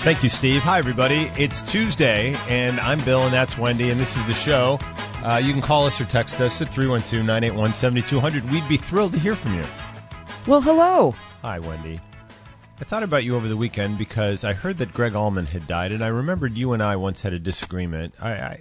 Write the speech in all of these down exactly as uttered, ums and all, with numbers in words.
Thank you, Steve. Hi, everybody. It's Tuesday, and I'm Bill, and that's Wendy, and this is the show. Uh, you can call us or text us at three one two, nine eight one, seven two zero zero. We'd be thrilled to hear from you. Well, hello. Hi, Wendy. I thought about you over the weekend because I heard that Greg Allman had died, and I remembered you and I once had a disagreement. I, I,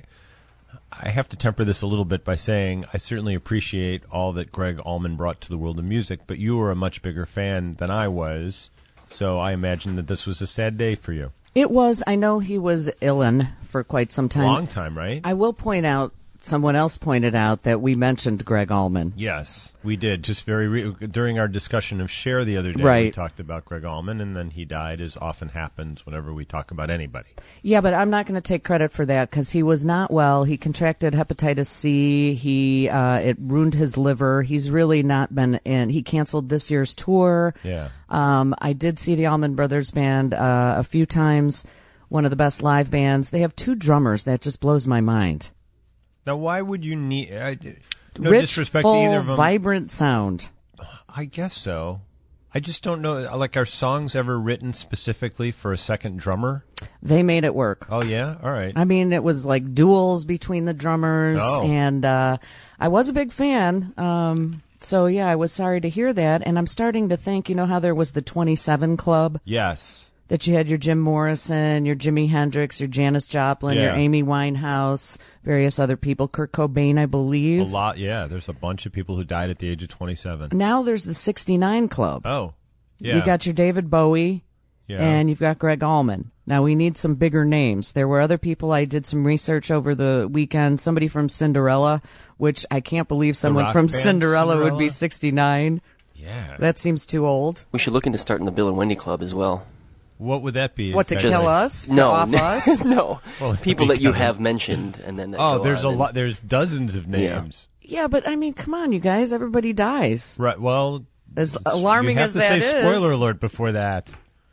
I have to temper this a little bit by saying I certainly appreciate all that Greg Allman brought to the world of music, but you were a much bigger fan than I was, so I imagine that this was a sad day for you. It was. I know he was illin for quite some time. Long time, right? I will point out, someone else pointed out that we mentioned Greg Allman. Yes, we did. Just very re- during our discussion of Cher the other day, right. We talked about Greg Allman, and then he died, as often happens whenever we talk about anybody. Yeah, but I'm not going to take credit for that because he was not well. He contracted hepatitis C. He uh, it ruined his liver. He's really not been in. He canceled this year's tour. Yeah. Um, I did see the Allman Brothers Band uh, a few times. One of the best live bands. They have two drummers. That just blows my mind. Now, why would you need... I, no Rich, disrespect full, to either of them. Vibrant sound. I guess so. I just don't know. Like, are songs ever written specifically for a second drummer? They made it work. Oh, yeah? All right. I mean, it was like duels between the drummers, Oh. and uh, I was a big fan. Um, so, yeah, I was sorry to hear that. And I'm starting to think, you know how there was the twenty-seven Club? Yes. That you had your Jim Morrison, your Jimi Hendrix, your Janis Joplin, Yeah. your Amy Winehouse, various other people, Kurt Cobain, I believe. A lot, yeah. There's a bunch of people who died at the age of twenty-seven. Now there's the sixty-nine Club. Oh, yeah. You got your David Bowie, yeah. and you've got Greg Allman. Now we need some bigger names. There were other people. I did some research over the weekend. Somebody from Cinderella, which I can't believe someone rock from band Cinderella, Cinderella? would be sixty-nine. Yeah. That seems too old. We should look into starting the Bill and Wendy Club as well. What would that be? What, to exactly? kill us? To no, off us? no. Well, People that you because- have mentioned, and then that Oh, go there's a on and- lot. There's dozens of names. Yeah, but I mean, come on, you guys. Everybody dies. Right. Well, As it's- alarming you have as to that say is. spoiler alert before that.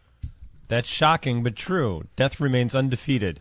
That's shocking, but true. Death remains undefeated.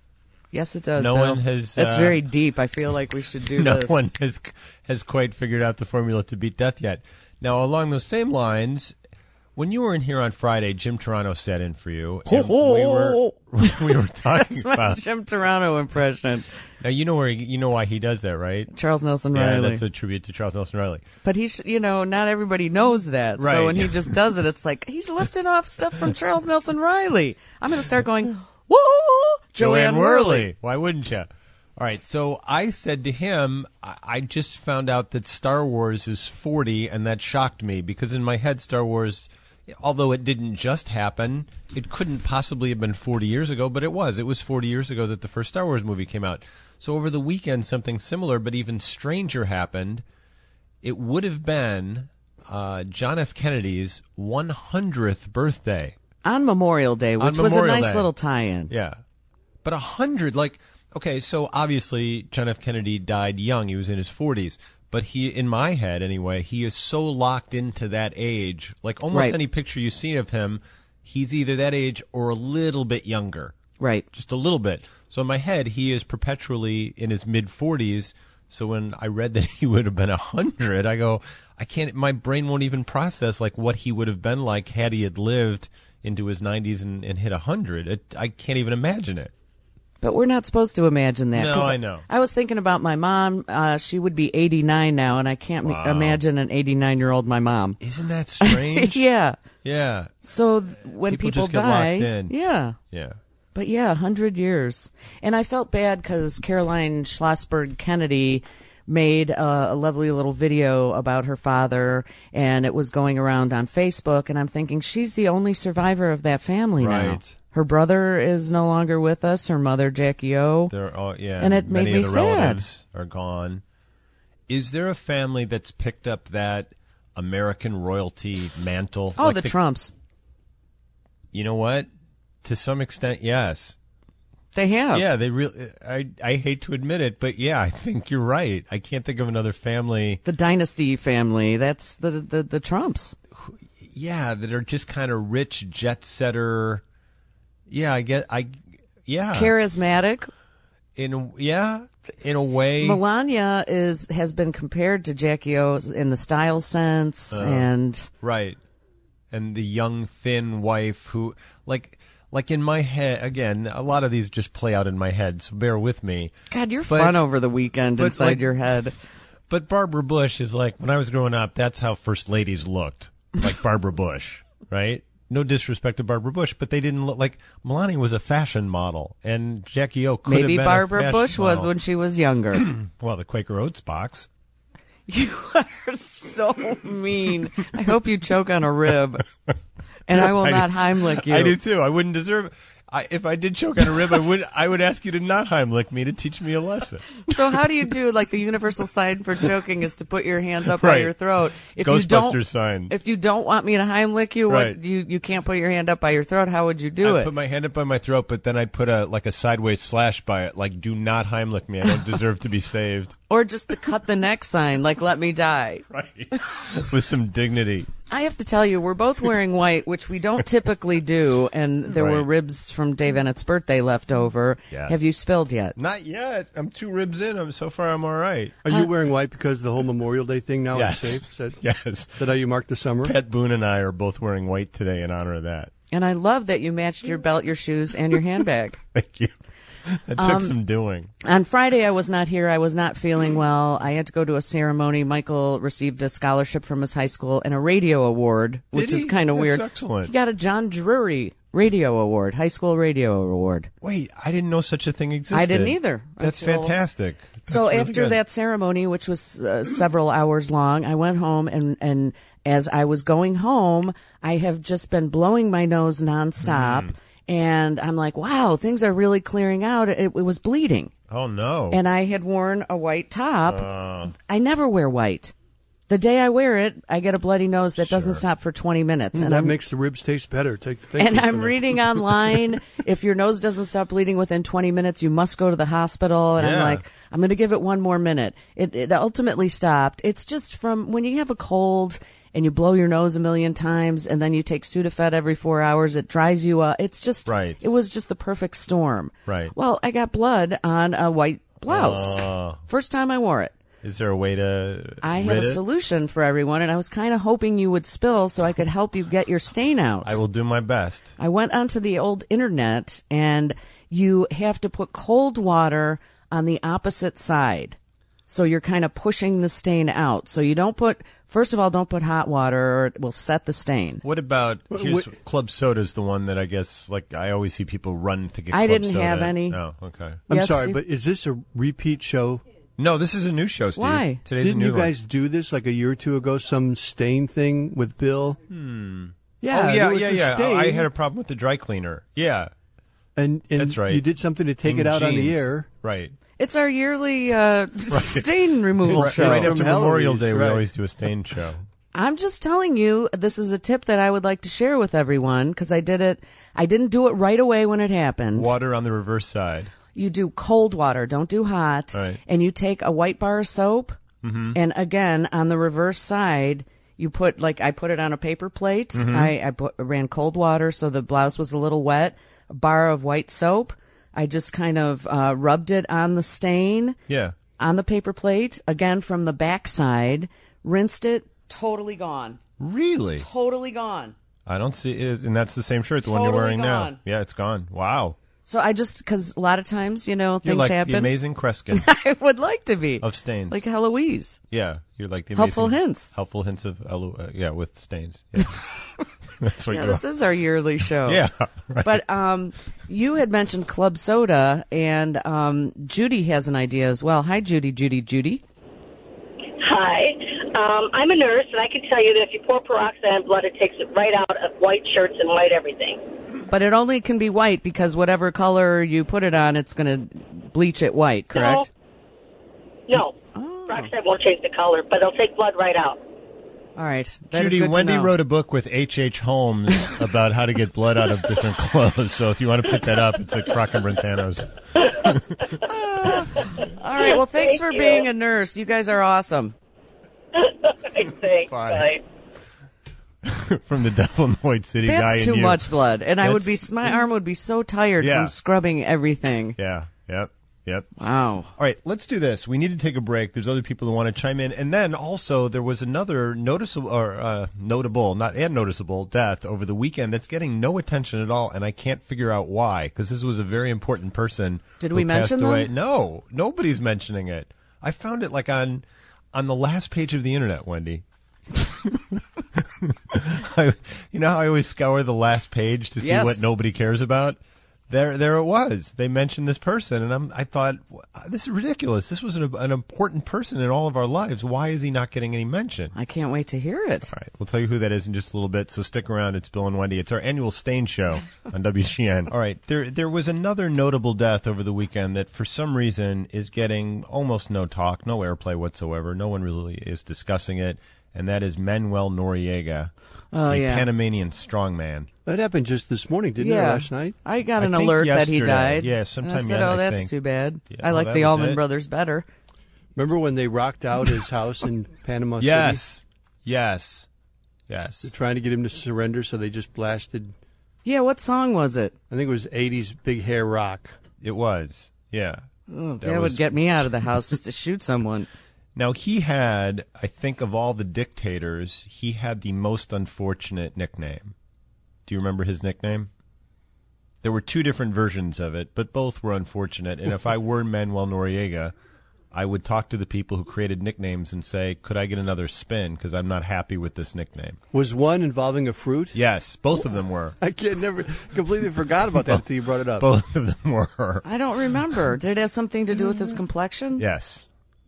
Yes, it does. No Bill. one has, That's uh, very deep. I feel like we should do no this. one has has quite figured out the formula to beat death yet. Now, along those same lines, when you were in here on Friday, Jim Toronto sat in for you. And we were we were talking That's my about. Jim Toronto impression. Now you know where he, you know why he does that, right? Charles Nelson Yeah, Riley. that's a tribute to Charles Nelson Riley. But he, sh- you know, not everybody knows that. Right. So when he just does it, it's like he's lifting off stuff from Charles Nelson Riley. I'm going to start going, whoa, Joanne Worley. Why wouldn't you? All right, so I said to him, I I just found out that Star Wars is forty, and that shocked me because in my head, Star Wars, although it didn't just happen, it couldn't possibly have been forty years ago, but it was. It was forty years ago that the first Star Wars movie came out. So over the weekend, something similar, but even stranger happened. It would have been uh, John F. Kennedy's one hundredth birthday. On Memorial Day, On which was a Memorial nice Day. little tie-in. Yeah. But a hundred, like, okay, so obviously John F. Kennedy died young. He was in his forties. But he, in my head anyway, he is so locked into that age. Like almost Right. any picture you see of him, he's either that age or a little bit younger. Right. Just a little bit. So in my head, he is perpetually in his mid-forties. So when I read that he would have been a hundred, I go, I can't, my brain won't even process like what he would have been like had he had lived into his nineties and, and hit a hundred. I can't even imagine it. But we're not supposed to imagine that. No, 'cause I know. I was thinking about my mom. Uh, she would be eighty-nine now, and I can't ma- Wow. imagine an eighty-nine-year-old my mom. Isn't that strange? Yeah. Yeah. So th- when People people, just get die, locked in. yeah. Yeah. But yeah, a hundred years. And I felt bad because Caroline Schlossberg Kennedy made a, a lovely little video about her father, and it was going around on Facebook. And I'm thinking she's the only survivor of that family now. Right. Her brother is no longer with us. Her mother, Jackie O. They're all, yeah, And it many made me of the sad. relatives are gone. Is there a family that's picked up that American royalty mantle? Oh, Like the, Trumps. You know what? To some extent, yes. They have. Yeah, they really. I I hate to admit it, but yeah, I think you're right. I can't think of another family. The Dynasty family. That's the the, the Trumps. Yeah, that are just kind of rich jet setter. Yeah, I get. I yeah. Charismatic. In yeah, in a way. Melania is has been compared to Jackie O in the style sense, Uh, and Right. And the young, thin wife who, like, like in my head, again, a lot of these just play out in my head, so bear with me. God, you're But- fun over the weekend but, inside like- your head. But Barbara Bush is like, when I was growing up, that's how first ladies looked. Like Barbara Bush, right? No disrespect to Barbara Bush, but they didn't look like Melania was a fashion model, and Jackie O could Maybe have been Barbara a fashion Bush was model. when she was younger. Well, the Quaker Oats box. You are so mean. I hope you choke on a rib. And I will I not do- Heimlich you. I do too. I wouldn't deserve. I, if I did choke on a rib, I would. I would ask you to not Heimlich me to teach me a lesson. So how do you do, like, the universal sign for choking is to put your hands up by Right. your throat. If you Ghostbusters don't, sign. If you don't want me to Heimlich you, Right. what, you, you can't put your hand up by your throat, how would you do I'd it? put my hand up by my throat, but then I'd put a like a sideways slash by it, like "Do not Heimlich me. I don't deserve to be saved." Or just the cut the neck sign, like let me die. Right, with some dignity. I have to tell you, we're both wearing white, which we don't typically do, and there were Right. ribs from Dave Ennett's birthday left over. Yes. Have you spilled yet? Not yet. I'm two ribs in. I'm so far. I'm all right. Are you wearing white because of the whole Memorial Day thing now Yes. is safe? Is that, Yes. is that how you mark the summer? Pat Boone and I are both wearing white today in honor of that. And I love that you matched your belt, your shoes, and your handbag. Thank you. That took Um, some doing. On Friday, I was not here. I was not feeling well. I had to go to a ceremony. Michael received a scholarship from his high school and a radio award, which Did is he? kind of That's weird. excellent. He got a John Drury radio award, high school radio award. Wait, I didn't know such a thing existed. I didn't either. That's Until- fantastic. That's So really after good. that ceremony, which was uh, several hours long, I went home, and, and as I was going home, I have just been blowing my nose nonstop. Mm. And I'm like, wow, things are really clearing out. It, it was bleeding. Oh no. And I had worn a white top. Uh, I never wear white. The day I wear it, I get a bloody nose that doesn't stop for twenty minutes. And that I'm, makes the ribs taste better. Take, thank and you for I'm that. reading online, if your nose doesn't stop bleeding within twenty minutes, you must go to the hospital. And I'm Yeah. like, I'm going to give it one more minute. It, it ultimately stopped. It's just from when you have a cold and you blow your nose a million times and then you take Sudafed every four hours, it dries you up. It's just, Right. it was just the perfect storm. Right. Well, I got blood on a white blouse. Uh. First time I wore it. is there a way to? I rid had a it? solution for everyone, and I was kind of hoping you would spill so I could help you get your stain out. I will do my best. I went onto the old internet, and you have to put cold water on the opposite side. So you're kind of pushing the stain out. So you don't put, first of all, don't put hot water or it will set the stain. What about here's, what- club soda is the one that I guess like I always see people run to get. I club didn't soda. have any. Oh, okay. I'm Yes, sorry, Steve? but is this a repeat show? No, this is a new show, Steve. Why? Today's Didn't a new you guys do this like a year or two ago? Some stain thing with Bill? Hmm. Yeah, One. Oh yeah, there was yeah, a yeah. stain, I had a problem with the dry cleaner. Yeah, and, and That's right. You did something to take In it out on the jeans. air. Right. It's our yearly uh, stain removal Right, show. right From after Memorial Heloise, Day, we right. always do a stain show. I'm just telling you, this is a tip that I would like to share with everyone because I did it. I didn't do it right away when it happened. Water on the reverse side. You do cold water, don't do hot. Right. And you take a white bar of soap, Mm-hmm. and again, on the reverse side, you put, like, I put it on a paper plate. Mm-hmm. I, I put, ran cold water so the blouse was a little wet. A bar of white soap. I just kind of uh, rubbed it on the stain, Yeah. on the paper plate, again from the back side, rinsed it, totally gone. Really? Totally gone. I don't see it, and that's the same shirt, the one you're Totally wearing now. gone. Yeah, it's gone. Wow. So I just, because a lot of times, you know, You're things like happen. the amazing Kreskin I would like to be. of stains. Like Heloise. Yeah, you're like the amazing, Helpful hints. Helpful hints of Elo- uh, yeah, with stains. Yeah. That's what Yeah, you this are. is our yearly show. Yeah, right. But um, you had mentioned club soda, and um, Judy has an idea as well. Hi, Judy, Judy, Judy. Hi. Um, I'm a nurse, and I can tell you that if you pour peroxide in blood, it takes it right out of white shirts and white everything. But it only can be white because whatever color you put it on, it's going to bleach it white, correct? No. Oh. Peroxide won't change the color, but it'll take blood right out. All right. That is Judy, good to Wendy know. wrote a book with H H. Holmes about how to get blood out of different clothes. So if you want to pick that up, it's at Croc and Brentano's. All right. Well, thanks Thank for you. being a nurse. You guys are awesome. Thanks. Bye. From the Devil in White City guy That's in too you. much blood, and I would be That's- my arm would be so tired Yeah. from scrubbing everything. Yeah, yep. Yep. Wow. All right, let's do this. We need to take a break. There's other people that want to chime in. And then also there was another noticeable or uh, notable, not and noticeable death over the weekend that's getting no attention at all, and I can't figure out why, because this was a very important person. Did who we passed mention away. them? No, nobody's mentioning it. I found it like on on the last page of the internet, Wendy. I, you know how I always scour the last page to see Yes. what nobody cares about? There, there it was. They mentioned this person, and I'm, I thought, this is ridiculous. This was an, an important person in all of our lives. Why is he not getting any mention? I can't wait to hear it. All right, we'll tell you who that is in just a little bit, so stick around. It's Bill and Wendy. It's our annual Stain show on W G N. All right, there there was another notable death over the weekend that for some reason is getting almost no talk, no airplay whatsoever. No one really is discussing it, and that is Manuel Noriega, Oh, the yeah. Panamanian strongman. That happened just this morning, didn't yeah. it, last night? I got I an think alert that he yesterday. died. Yeah, And I sometime said, yet, oh, I that's think. too bad. Yeah, I oh, like that the was Allman it? Brothers better. Remember when they rocked out his house in Panama City? Yes, yes, yes. They're trying to get him to surrender, so they just blasted, Yeah, what song was it? I think it was eighties Big Hair Rock. It was, yeah. Oh, That that was- would get me out of the house just to shoot someone. Now, he had, I think, of all the dictators, he had the most unfortunate nickname. Do you remember his nickname? There were two different versions of it, but both were unfortunate. And if I were Manuel Noriega, I would talk to the people who created nicknames and say, could I get another spin? Because I'm not happy with this nickname. Was one involving a fruit? Yes, both of them were. I can't never completely forgot about that until you brought it up. Both of them were. I don't remember. Did it have something to do with his complexion? Yes.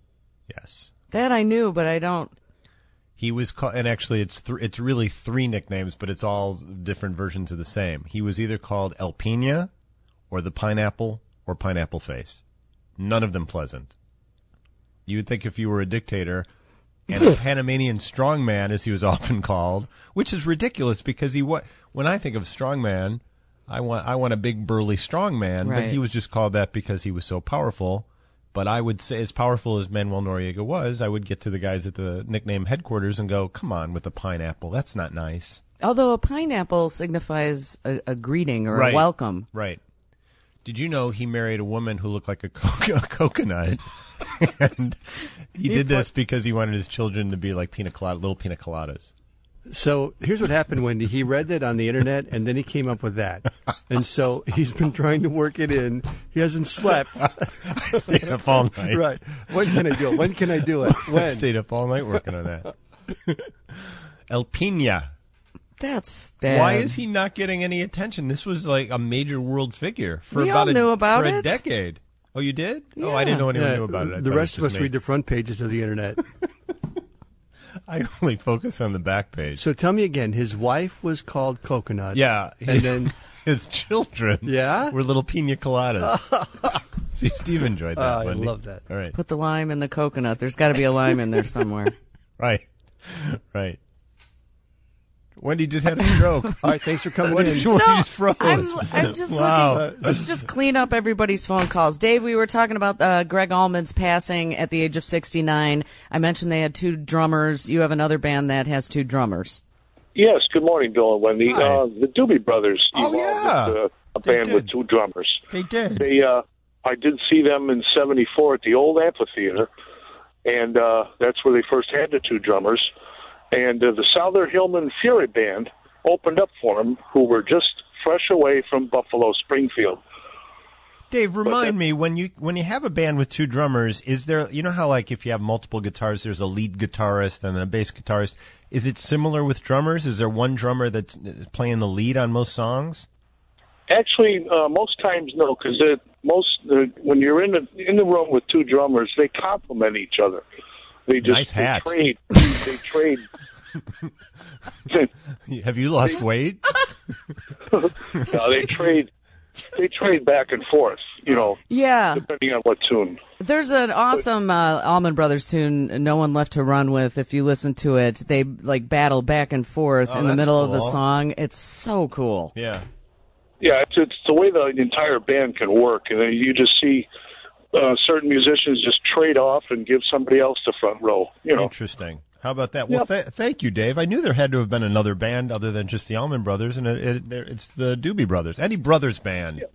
Yes. That I knew, but I don't. He was called, and actually, it's th- it's really three nicknames, but it's all different versions of the same. He was either called El Pina, or the Pineapple, or Pineapple Face. None of them pleasant. You would think if you were a dictator, and a Panamanian strongman, as he was often called, which is ridiculous because he wa- when I think of strongman, I want I want a big burly strongman, but Right. he was just called that because he was so powerful. But I would say, as powerful as Manuel Noriega was, I would get to the guys at the nickname headquarters and go, come on with the pineapple. That's not nice. Although a pineapple signifies a, a greeting or Right. a welcome. Right. Did you know he married a woman who looked like a, co- a coconut? And he did this because he wanted his children to be like pina colada, little pina coladas. So here's what happened, Wendy. He read that on the internet, and then he came up with that. And so he's been trying to work it in. He hasn't slept. I stayed up all night. Right. When can I do it? When can I do it? I When? stayed up all night working on that. El Pina. That's bad. Why is he not getting any attention? This was like a major world figure for We about all a, knew about for a it. decade. Oh, you did? Oh, I Yeah. didn't know anyone Yeah, knew about it. I the thought it rest of was us just me. read the front pages of the internet. I only focus on the back page. So tell me again, his wife was called Coconut. Yeah, And then, his children Yeah? were little pina coladas. See, Steve enjoyed that. Oh, I Wendy. love that. All right, Put the lime in the coconut. There's got to be a lime in there somewhere. right, right. Wendy just had a stroke. all right, thanks for coming What in. did you, what No, you just froze? I'm, I'm just Wow. looking. Let's just clean up everybody's phone calls. Dave, we were talking about uh, Greg Allman's passing at the age of sixty-nine. I mentioned they had two drummers. You have another band that has two drummers. Yes, good morning, Bill and Wendy. Hi. Uh, the Doobie Brothers Oh, evolved yeah. into a They band with did. two drummers. They did. They, uh, I did see them in seventy-four at the old amphitheater, and uh, that's where they first had the two drummers. And uh, the Souther Hillman Fury Band opened up for them, who were just fresh away from Buffalo Springfield. Dave, remind me when you when you have a band with two drummers, is there you know how like if you have multiple guitars, there's a lead guitarist and then a bass guitarist. Is it similar with drummers? Is there one drummer that's playing the lead on most songs? Actually, uh, most times no, because most uh, when you're in the in the room with two drummers, they complement each other. They just Nice hat. They trade. They trade. Have you lost weight? No, they trade. They trade back and forth. You know, Yeah, depending on what tune. there's an awesome uh, Allman Brothers tune, "No One Left to Run With." If you listen to it, they like battle back and forth Oh, in the that's middle of the cool. song. It's so cool. Yeah. Yeah, it's it's the way the entire band can work, and then you just see uh, certain musicians just trade off and give somebody else the front row. You know. Interesting. How about that? Well, Yep. th- thank you, Dave. I knew there had to have been another band other than just the Allman Brothers, and it, it, there- it's the Doobie Brothers, Eddie Brothers Band.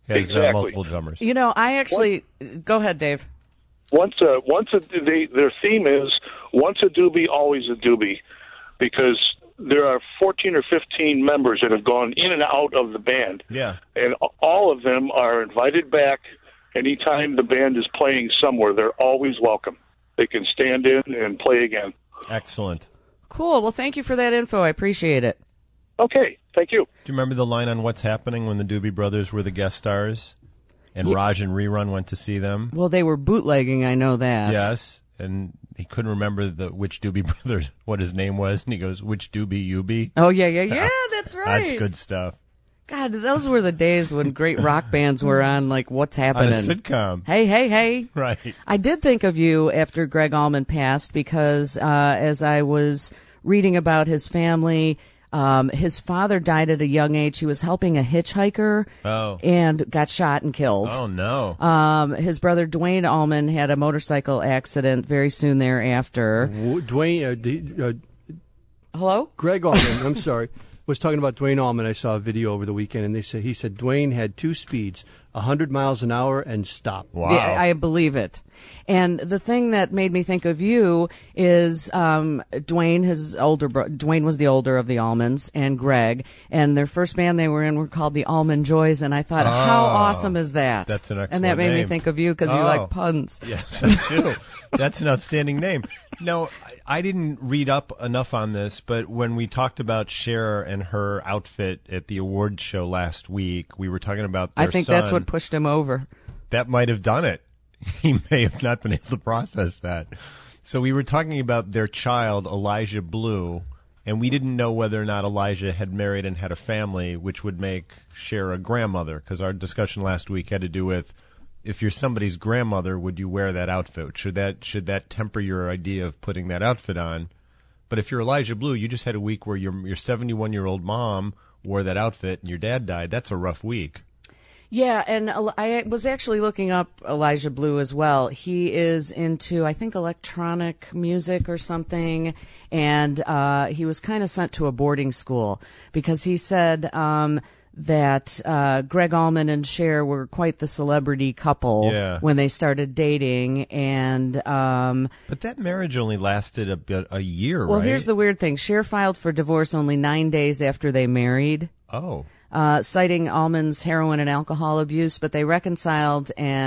has Exactly. uh, multiple drummers. You know, I actually go ahead, Dave. Once a once a they, their theme is once a doobie, always a doobie, because there are fourteen or fifteen members that have gone in and out of the band. Yeah. And all of them are invited back anytime the band is playing somewhere. They're always welcome. They can stand in and play again. Excellent. Cool. Well, thank you for that info. I appreciate it. Okay, thank you. Do you remember the line on What's Happening when the Doobie Brothers were the guest stars? And Yeah. Raj and Rerun went to see them? Well, they were bootlegging. I know that. Yes. And he couldn't remember the which Doobie Brother, what his name was. And he goes, which Doobie you be? Oh, yeah, yeah, yeah. That's right. That's good stuff. God, those were the days when great rock bands were on, like, What's On a Happening? sitcom. Hey, hey, hey. Right. I did think of you after Greg Allman passed because uh, as I was reading about his family, um, his father died at a young age. He was helping a hitchhiker Oh. and got shot and killed. Oh, no. Um, his brother Dwayne Allman had a motorcycle accident very soon thereafter. W- Dwayne, uh, the, uh, Hello? Greg Allman, I'm sorry, was talking about Dwayne Allman. I saw a video over the weekend, and they said he said Dwayne had two speeds, one hundred miles an hour and stop. Wow. Yeah, I believe it. And the thing that made me think of you is um, Dwayne, his older bro- Dwayne was the older of the Allmans, and Greg, and their first band they were in were called the Allman Joys, and I thought, how awesome is that? That's an And that excellent made me name. think of you because you Oh. like puns. Yes, I do. That's an outstanding name. No, I, I didn't read up enough on this, but when we talked about Cher and her outfit at the award show last week, we were talking about their I think son. that's what pushed him over. That might have done it. He may have not been able to process that. So we were talking about their child, Elijah Blue, and we didn't know whether or not Elijah had married and had a family, which would make Cher a grandmother, because our discussion last week had to do with if you're somebody's grandmother, would you wear that outfit? Should that should that temper your idea of putting that outfit on? But if you're Elijah Blue, you just had a week where your your seventy-one-year-old mom wore that outfit and your dad died. That's a rough week. Yeah, and El- I was actually looking up Elijah Blue as well. He is into, I think, electronic music or something, and uh, he was kind of sent to a boarding school because he said um, that uh, Greg Allman and Cher were quite the celebrity couple Yeah. when they started dating, and um, But that marriage only lasted a bit, a year, well, right? here's the weird thing: Cher filed for divorce only nine days after they married. Oh. Uh, citing Allman's heroin and alcohol abuse, but they reconciled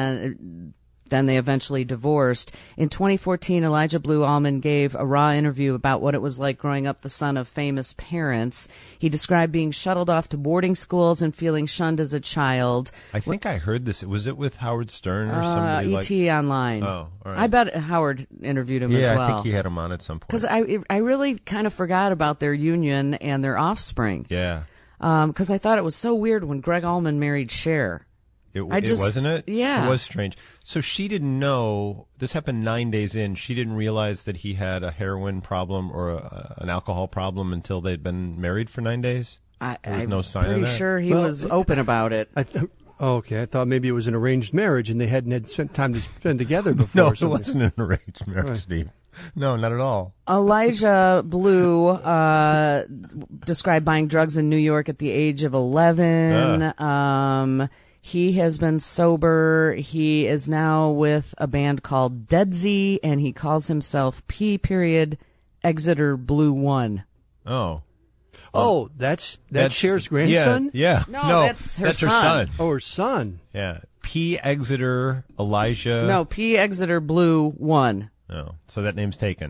and then they eventually divorced. In twenty fourteen, Elijah Blue Allman gave a raw interview about what it was like growing up the son of famous parents. He described being shuttled off to boarding schools and feeling shunned as a child. I think I heard this. Was it with Howard Stern or Uh, somebody E like? T Online. Oh, all right. I bet Howard interviewed him Yeah, as well. I think he had him on at some point. Because I, I really kind of forgot about their union and their offspring. yeah, Because I thought it was so weird when Greg Allman married Cher. it, I it just- wasn't it. yeah. it was strange. So she didn't know. This happened nine days in. She didn't realize that he had a heroin problem or a, an alcohol problem until they'd been married for nine days. I, There was I'm no sign of pretty that? sure he Well, was open about it. I th- oh, okay, I thought maybe it was an arranged marriage and they hadn't had spent time to spend together before. No, or it something. wasn't an arranged marriage, Right. Steve. No, not at all. Elijah Blue uh, described buying drugs in New York at the age of eleven. Um, he has been sober. He is now with a band called Deadsy, and he calls himself P. Period Exeter Blue One. Oh, Oh, that's that's Cher's grandson. Yeah, yeah. No, that's her that's her son. son. Oh, her son. Yeah, P. Exeter Elijah. No, P. Exeter Blue One. Oh, so that name's taken.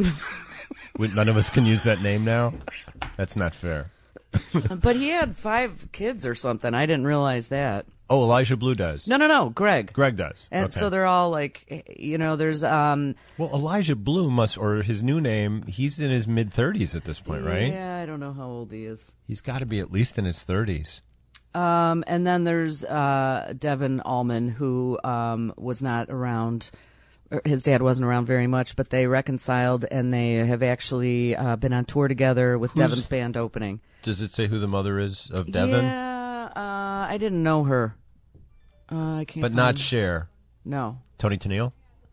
We- None of us can use that name now. That's not fair. But he had five kids or something. I didn't realize that. Oh, Elijah Blue does. No, no, no, Greg. Greg does. And Okay. so they're all like, you know, there's um. Well, Elijah Blue must, or his new name, he's in his mid thirties at this point, right? Yeah, I don't know how old he is. He's got to be at least in his thirties. Um, and then there's uh, Devin Allman, who um, was not around. er, His dad wasn't around very much, but they reconciled, and they have actually uh, been on tour together with Devin's band opening. Does it say who the mother is of Devin? Yeah, uh, I didn't know her. Uh, I can't. But not find- Cher. No. Tony Tennille?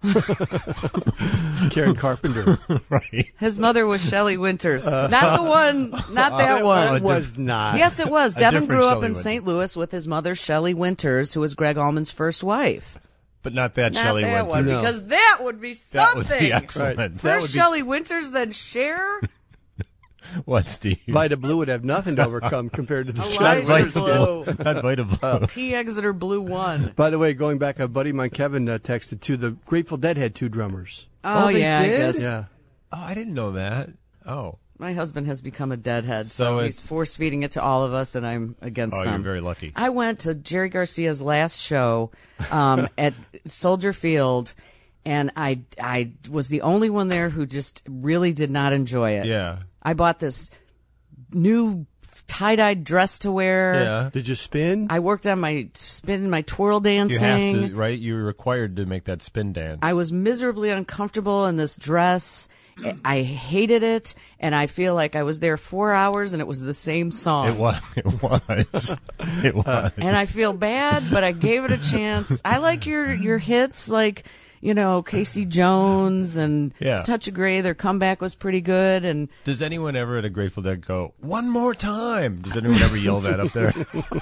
Karen Carpenter. Right. His mother was Shelley Winters. not the one, not that It one. was not. Yes, it was. A Devin different grew up Shelley in Winters. Saint Louis with his mother, Shelley Winters, who was Greg Allman's first wife. But not that Not Shelley that Winters. one, No. because that would be That something. would be excellent. Right. That First would be- Shelley Winters, then Cher. What, Steve? Vita Blue would have nothing to overcome compared to the Elijah Shelley Blue. Not Vita Blue. P. Exeter Blue one. By the way, going back, a buddy of mine, Kevin, uh, texted to the Grateful Dead had two drummers. Oh, Oh, they yeah, did? I guess. Yeah. Oh, I didn't know that. Oh. My husband has become a deadhead, So so, he's it's- force feeding it to all of us, and I'm against Oh, them. you're very lucky. I went to Jerry Garcia's last show um, at Soldier Field, and I I was the only one there who just really did not enjoy it. Yeah. I bought this new tie-dyed dress to wear. Yeah. Did you spin? I worked on my spin, my twirl You dancing. have to, right? You're required to make that spin dance. I was miserably uncomfortable in this dress. I hated it, and I feel like I was there four hours, and it was the same song. It was. It was. It was. And I feel bad, but I gave it a chance. I like your your hits, like, you know, Casey Jones and Yeah. Touch of Grey. Their comeback was pretty good, and Does anyone ever at a Grateful Dead go, one more time? Does anyone ever yell that up there?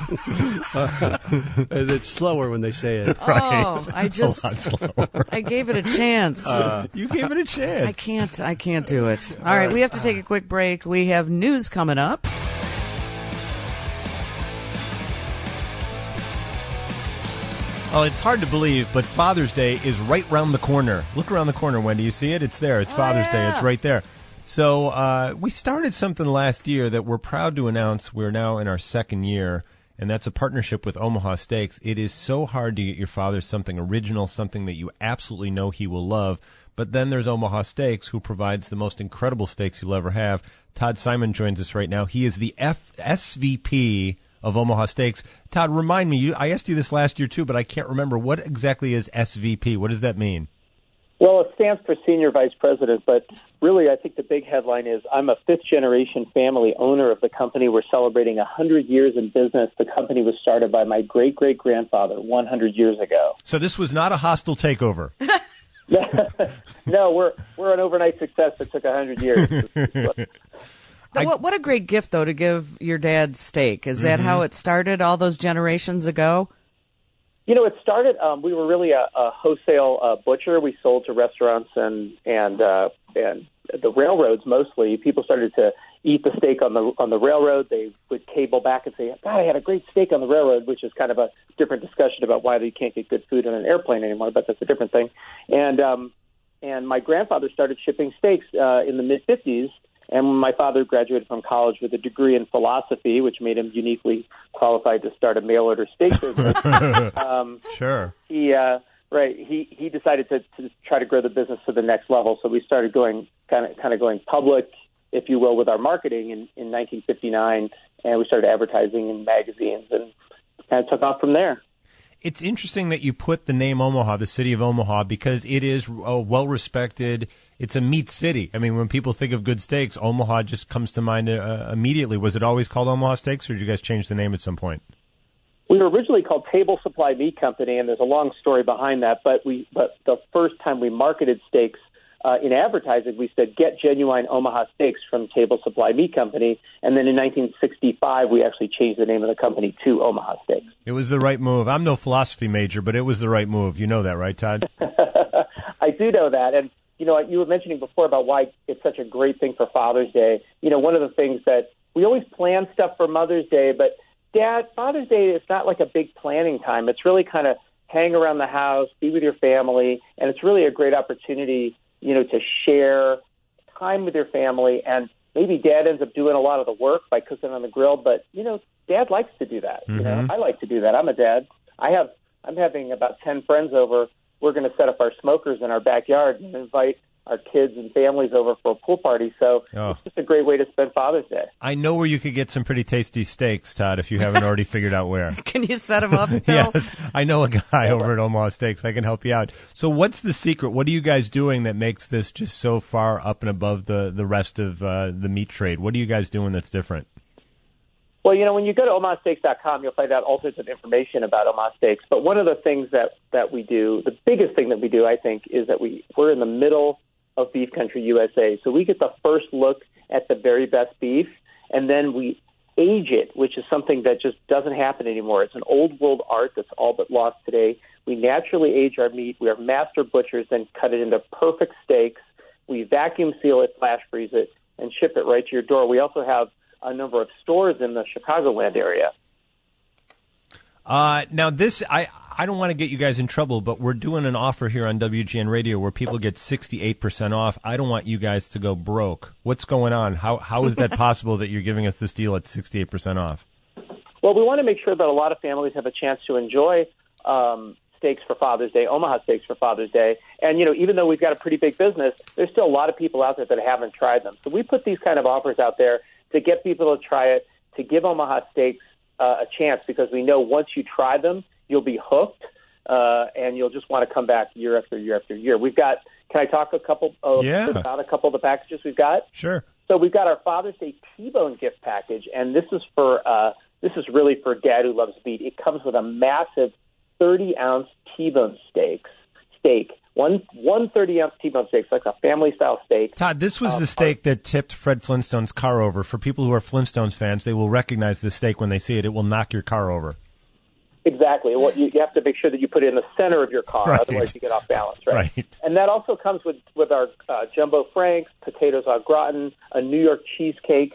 Uh, It's slower when they say it. oh, I just A lot slower. I gave it a chance. You gave it a chance. I can't. I can't do it. All right, we have to take a quick break. We have news coming up. Oh, it's hard to believe, but Father's Day is right round the corner. Look around the corner, Wendy. You see it? It's there. It's Oh, Father's Day. yeah. It's right there. So uh, we started something last year that we're proud to announce. We're now in our second year, and that's a partnership with Omaha Steaks. It is so hard to get your father something original, something that you absolutely know he will love. But then there's Omaha Steaks, who provides the most incredible steaks you'll ever have. Todd Simon joins us right now. He is the F- S V P of Omaha Steaks. Todd, remind me, you, I asked you this last year too, but I can't remember. What exactly is S V P? What does that mean? Well, it stands for Senior Vice President, but really I think the big headline is I'm a fifth-generation family owner of the company. We're celebrating one hundred years in business. The company was started by my great-great-grandfather one hundred years ago. So this was not a hostile takeover. No, we're we're an overnight success that took one hundred years. Th- what, what a great gift, though, to give your dad steak. Is that how it started all those generations ago? You know, it started. Um, we were really a, a wholesale uh, butcher. We sold to restaurants and and uh, and the railroads mostly. People started to eat the steak on the on the railroad. They would cable back and say, "God, I had a great steak on the railroad," which is kind of a different discussion about why they can't get good food on an airplane anymore. But that's a different thing. And um, and my grandfather started shipping steaks uh, in the mid fifties. And when my father graduated from college with a degree in philosophy, which made him uniquely qualified to start a mail-order steak business, um, Sure. he uh, right he he decided to, to try to grow the business to the next level. So we started going kind of kind of going public, if you will, with our marketing in, in nineteen fifty-nine, and we started advertising in magazines and kind of took off from there. It's interesting that you put the name Omaha, the city of Omaha, because it is uh, well-respected. It's a meat city. I mean, when people think of good steaks, Omaha just comes to mind uh, immediately. Was it always called Omaha Steaks, or did you guys change the name at some point? We were originally called Table Supply Meat Company, and there's a long story behind that. But we, but the first time we marketed steaks uh, in advertising, we said, "Get genuine Omaha steaks from Table Supply Meat Company." And then in nineteen sixty-five, we actually changed the name of the company to Omaha Steaks. It was the right move. I'm no philosophy major, but it was the right move. You know that, right, Todd? I do know that, and you know, you were mentioning before about why it's such a great thing for Father's Day. You know, one of the things that we always plan stuff for Mother's Day, but Dad, Father's Day is not like a big planning time. It's really kind of hang around the house, be with your family, and it's really a great opportunity, you know, to share time with your family. And maybe Dad ends up doing a lot of the work by cooking on the grill, but you know, Dad likes to do that. Mm-hmm. You know, I like to do that. I'm a dad. I have. I'm having about ten friends over. We're going to set up our smokers in our backyard and invite our kids and families over for a pool party. So Oh. it's just a great way to spend Father's Day. I know where you could get some pretty tasty steaks, Todd, if you haven't already figured out where. Can you set him up, Bill? Yes, I know a guy over at Omaha Steaks. I can help you out. So what's the secret? What are you guys doing that makes this just so far up and above the, the rest of uh, the meat trade? What are you guys doing that's different? Well, you know, when you go to omaha steaks dot com, you'll find out all sorts of information about Omaha Steaks. But one of the things that, that we do, the biggest thing that we do, I think, is that we, we're in the middle of beef country U S A. So we get the first look at the very best beef, and then we age it, which is something that just doesn't happen anymore. It's an old world art that's all but lost today. We naturally age our meat. We are master butchers, then cut it into perfect steaks. We vacuum seal it, flash freeze it, and ship it right to your door. We also have a number of stores in the Chicagoland area. Uh, now, this, I, I don't want to get you guys in trouble, but we're doing an offer here on W G N Radio where people get sixty-eight percent off. I don't want you guys to go broke. What's going on? How How is that possible that you're giving us this deal at sixty-eight percent off? Well, we want to make sure that a lot of families have a chance to enjoy um, steaks for Father's Day, Omaha Steaks for Father's Day. And, you know, even though we've got a pretty big business, there's still a lot of people out there that haven't tried them. So we put these kind of offers out there to get people to try it, to give Omaha Steaks uh, a chance, because we know once you try them, you'll be hooked, uh, and you'll just want to come back year after year after year. We've got, can I talk a couple of, yeah. about a couple of the packages we've got? Sure. So we've got our Father's Day T-bone gift package, and this is for uh, this is really for Dad who loves meat. It comes with a massive thirty-ounce T-bone steaks, steak. One one thirty-ounce T-bone steak, so like a family-style steak. Todd, this was um, the steak that tipped Fred Flintstone's car over. For people who are Flintstones fans, they will recognize this steak when they see it. It will knock your car over. Exactly. Well, you, you have to make sure that you put it in the center of your car, right. Otherwise you get off balance, right? Right. And that also comes with, with our uh, jumbo franks, potatoes au gratin, a New York cheesecake,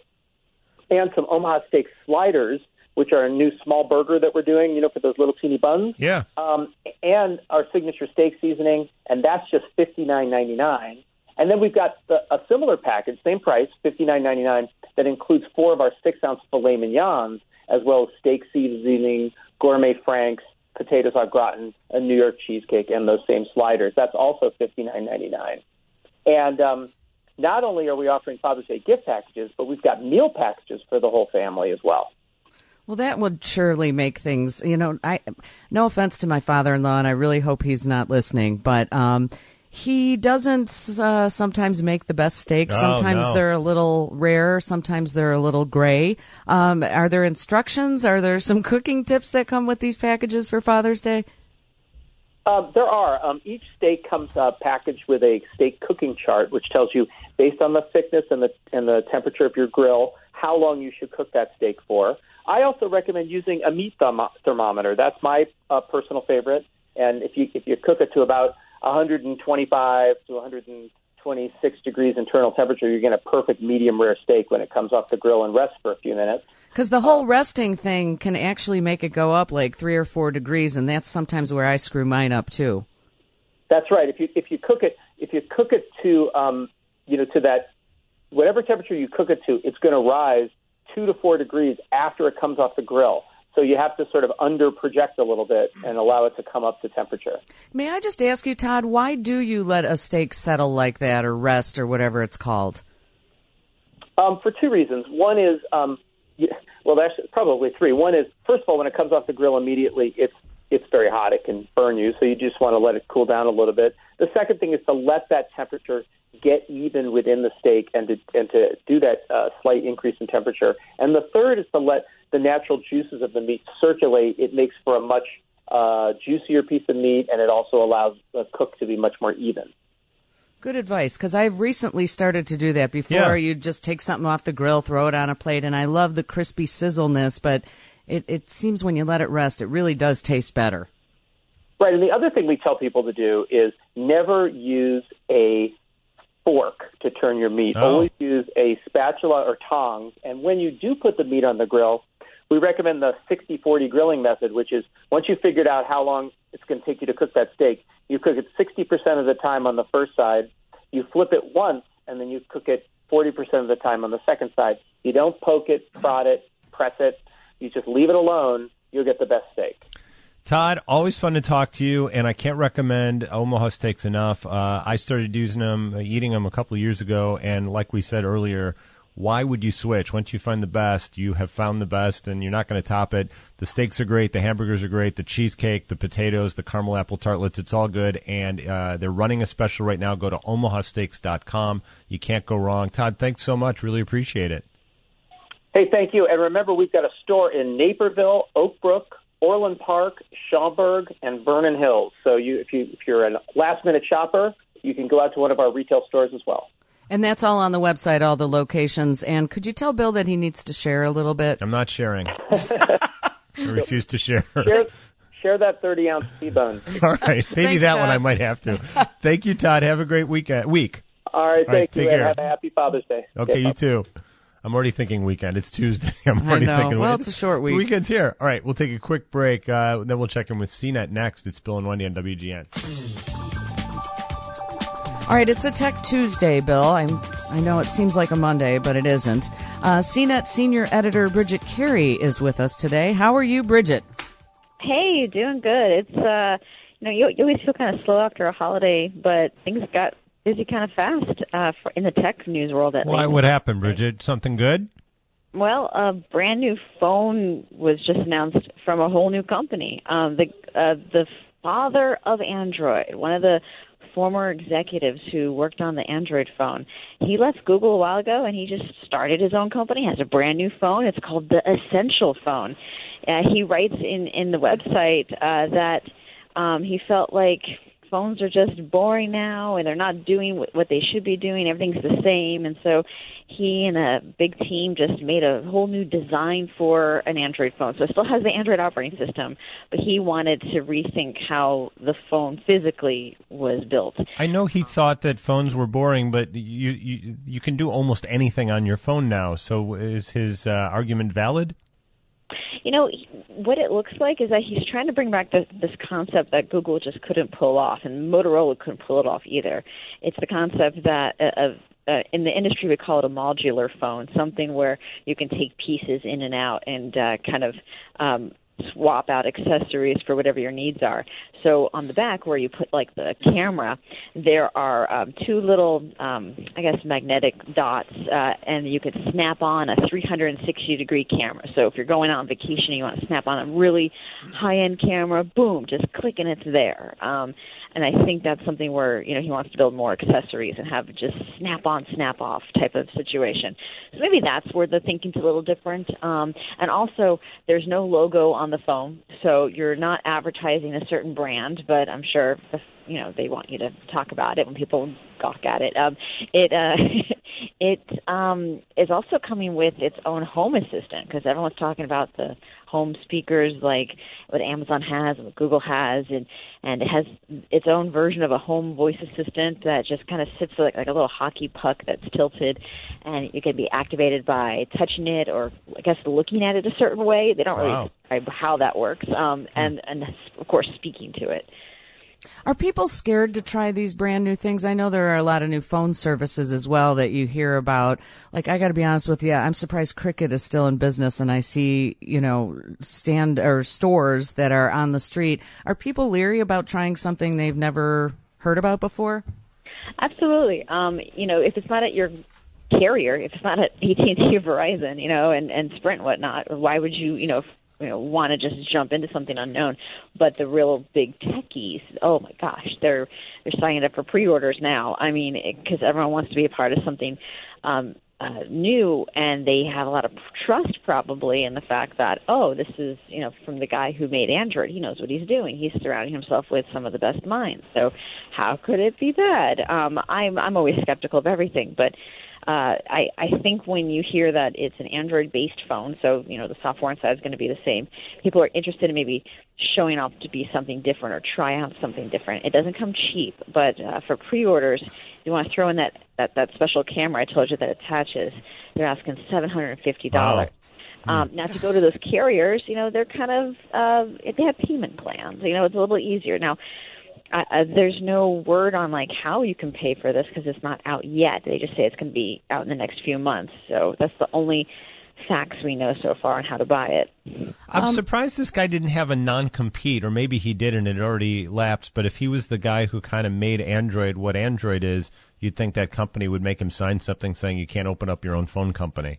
and some Omaha Steak sliders, which are a new small burger that we're doing, you know, for those little teeny buns. Yeah. Um, and our signature steak seasoning, and that's just fifty-nine ninety-nine. And then we've got the, a similar package, same price, fifty-nine ninety-nine, that includes four of our six-ounce filet mignons, as well as steak seasoning, gourmet franks, potatoes au gratin, a New York cheesecake, and those same sliders. That's also fifty-nine ninety-nine. And um, not only are we offering Father's Day gift packages, but we've got meal packages for the whole family as well. Well, that would surely make things, you know, I, no offense to my father-in-law, and I really hope he's not listening, but um, he doesn't uh, sometimes make the best steaks. Oh, Sometimes no. they're a little rare. Sometimes they're a little gray. Um, are there instructions? Are there some cooking tips that come with these packages for Father's Day? Um, there are. Um, each steak comes uh, packaged with a steak cooking chart, which tells you, based on the thickness and the and the temperature of your grill, how long you should cook that steak for. I also recommend using a meat thermo- thermometer. That's my uh, personal favorite. And if you if you cook it to about one twenty-five to one twenty-six degrees internal temperature, you're getting a perfect medium rare steak when it comes off the grill and rests for a few minutes. Because the whole resting thing can actually make it go up like three or four degrees, and that's sometimes where I screw mine up too. That's right. If you if you cook it if you cook it to um you know to that whatever temperature you cook it to, it's going to rise two to four degrees after it comes off the grill. So you have to sort of under project a little bit and allow it to come up to temperature. May I just ask you, Todd, why do you let a steak settle like that or rest or whatever it's called? Um, for two reasons. One is, um, you, well, that's probably three. One is, first of all, when it comes off the grill immediately, it's it's very hot. It can burn you, so you just want to let it cool down a little bit. The second thing is to let that temperature get even within the steak and to, and to do that uh, slight increase in temperature. And the third is to let the natural juices of the meat circulate. It makes for a much uh, juicier piece of meat, and it also allows the cook to be much more even. Good advice, because I've recently started to do that. Before, Yeah. you just take something off the grill, throw it on a plate, and I love the crispy sizzleness, but it, it seems when you let it rest, it really does taste better. Right, and the other thing we tell people to do is never use a fork to turn your meat. Oh. Always use a spatula or tongs, and when you do put the meat on the grill, we recommend the sixty forty grilling method, which is once you've figured out how long it's going to take you to cook that steak, you cook it sixty percent of the time on the first side, you flip it once, and then you cook it forty percent of the time on the second side. You don't poke it, prod it, press it. You just leave it alone. You'll get the best steak. Todd, always fun to talk to you, and I can't recommend Omaha Steaks enough. Uh, I started using them, uh, eating them a couple of years ago, and like we said earlier, why would you switch? Once you find the best, you have found the best, and you're not going to top it. The steaks are great, the hamburgers are great, the cheesecake, the potatoes, the caramel apple tartlets, it's all good, and uh, they're running a special right now. Go to omaha steaks dot com. You can't go wrong. Todd, thanks so much. Really appreciate it. Hey, thank you. And remember, we've got a store in Naperville, Oak Brook, Orland Park, Schaumburg, and Vernon Hills. So you, if, you, if you're a last-minute shopper, you can go out to one of our retail stores as well. And that's all on the website, all the locations. And could you tell Bill that he needs to share a little bit? I'm not sharing. I refuse to share. Share, share that thirty-ounce T-bone. All right. Maybe Thanks, that Todd. one I might have to. Thank you, Todd. Have a great weekend. Week. All right, All right, thank take you, and care. have a happy Father's Day. Okay, Yeah, you too. I'm already thinking weekend. It's Tuesday. I'm I already know. thinking Well, weekend. it's a short The week. weekend's here. All right, we'll take a quick break. Uh, then we'll check in with C net next. It's Bill and Wendy on W G N. All right, it's a Tech Tuesday, Bill. I'm, I know it seems like a Monday, but it isn't. Uh, C net senior editor Bridget Carey is with us today. How are you, Bridget? Hey, doing good. It's uh, you know, you, you always feel kind of slow after a holiday, but things got busy kind of fast uh, for, in the tech news world. At Why? least. What happened, Bridget? Something good? Well, a brand new phone was just announced from a whole new company. Um, the uh, the father of Android, one of the former executives who worked on the Android phone, he left Google a while ago and he just started his own company. Has a brand new phone. It's called the Essential phone. Uh, he writes in in the website uh, that um, he felt like phones are just boring now and they're not doing what they should be doing. Everything's the same. And so he and a big team just made a whole new design for an Android phone. So it still has the Android operating system, but he wanted to rethink how the phone physically was built. I know he thought that phones were boring, but you you, you can do almost anything on your phone now. So is his uh, argument valid? You know, what it looks like is that he's trying to bring back this, this concept that Google just couldn't pull off, and Motorola couldn't pull it off either. It's the concept that uh, uh, in the industry we call it a modular phone, something where you can take pieces in and out and uh, kind of um, swap out accessories for whatever your needs are. So on the back where you put like the camera, there are um, two little, um, I guess, magnetic dots, uh, and you could snap on a three hundred sixty degree camera. So if you're going out on vacation and you want to snap on a really high-end camera, boom, just click and it's there. Um, and I think that's something where, you know, he wants to build more accessories and have just snap-on, snap-off type of situation. So maybe that's where the thinking's a little different. Um, and also, there's no logo on the phone, so you're not advertising a certain brand, but I'm sure, if, you know, they want you to talk about it when people gawk at it. Um, it uh, it um, is also coming with its own home assistant, because everyone's talking about the home speakers like what Amazon has and what Google has, and, and it has its own version of a home voice assistant that just kind of sits like, like a little hockey puck that's tilted, and it can be activated by touching it or, I guess, looking at it a certain way. They don't really Wow. describe how that works, um, and, and, of course, speaking to it. Are people scared to try these brand new things? I know there are a lot of new phone services as well that you hear about. Like, I got to be honest with you, I'm surprised Cricket is still in business, and I see, you know, stand or stores that are on the street. Are people leery about trying something they've never heard about before? Absolutely. Um, you know, if it's not at your carrier, if it's not at A T and T or Verizon, you know, and, and Sprint and whatnot, why would you, you know, you know, want to just jump into something unknown? But the real big techies, oh my gosh, they're they're signing up for pre-orders now. I mean, because everyone wants to be a part of something um, uh, new, and they have a lot of trust probably in the fact that, oh, this is, you know, from the guy who made Android. He knows what he's doing. He's surrounding himself with some of the best minds. So how could it be bad? Um, I'm I'm always skeptical of everything, but Uh, I, I think when you hear that it's an Android-based phone, so, you know, the software inside is going to be the same, people are interested in maybe showing off to be something different or try out something different. It doesn't come cheap, but uh, for pre-orders, you want to throw in that, that, that special camera I told you that attaches. They're asking seven hundred fifty dollars. Wow. Um, now, if you go to those carriers, you know, they're kind of, uh, they have payment plans. You know, it's a little easier. Now, Uh, uh, there's no word on like how you can pay for this because it's not out yet. They just say it's going to be out in the next few months. So that's the only facts we know so far on how to buy it. I'm Um, surprised this guy didn't have a non-compete, or maybe he did and it already lapsed. But if he was the guy who kind of made Android what Android is, you'd think that company would make him sign something saying you can't open up your own phone company.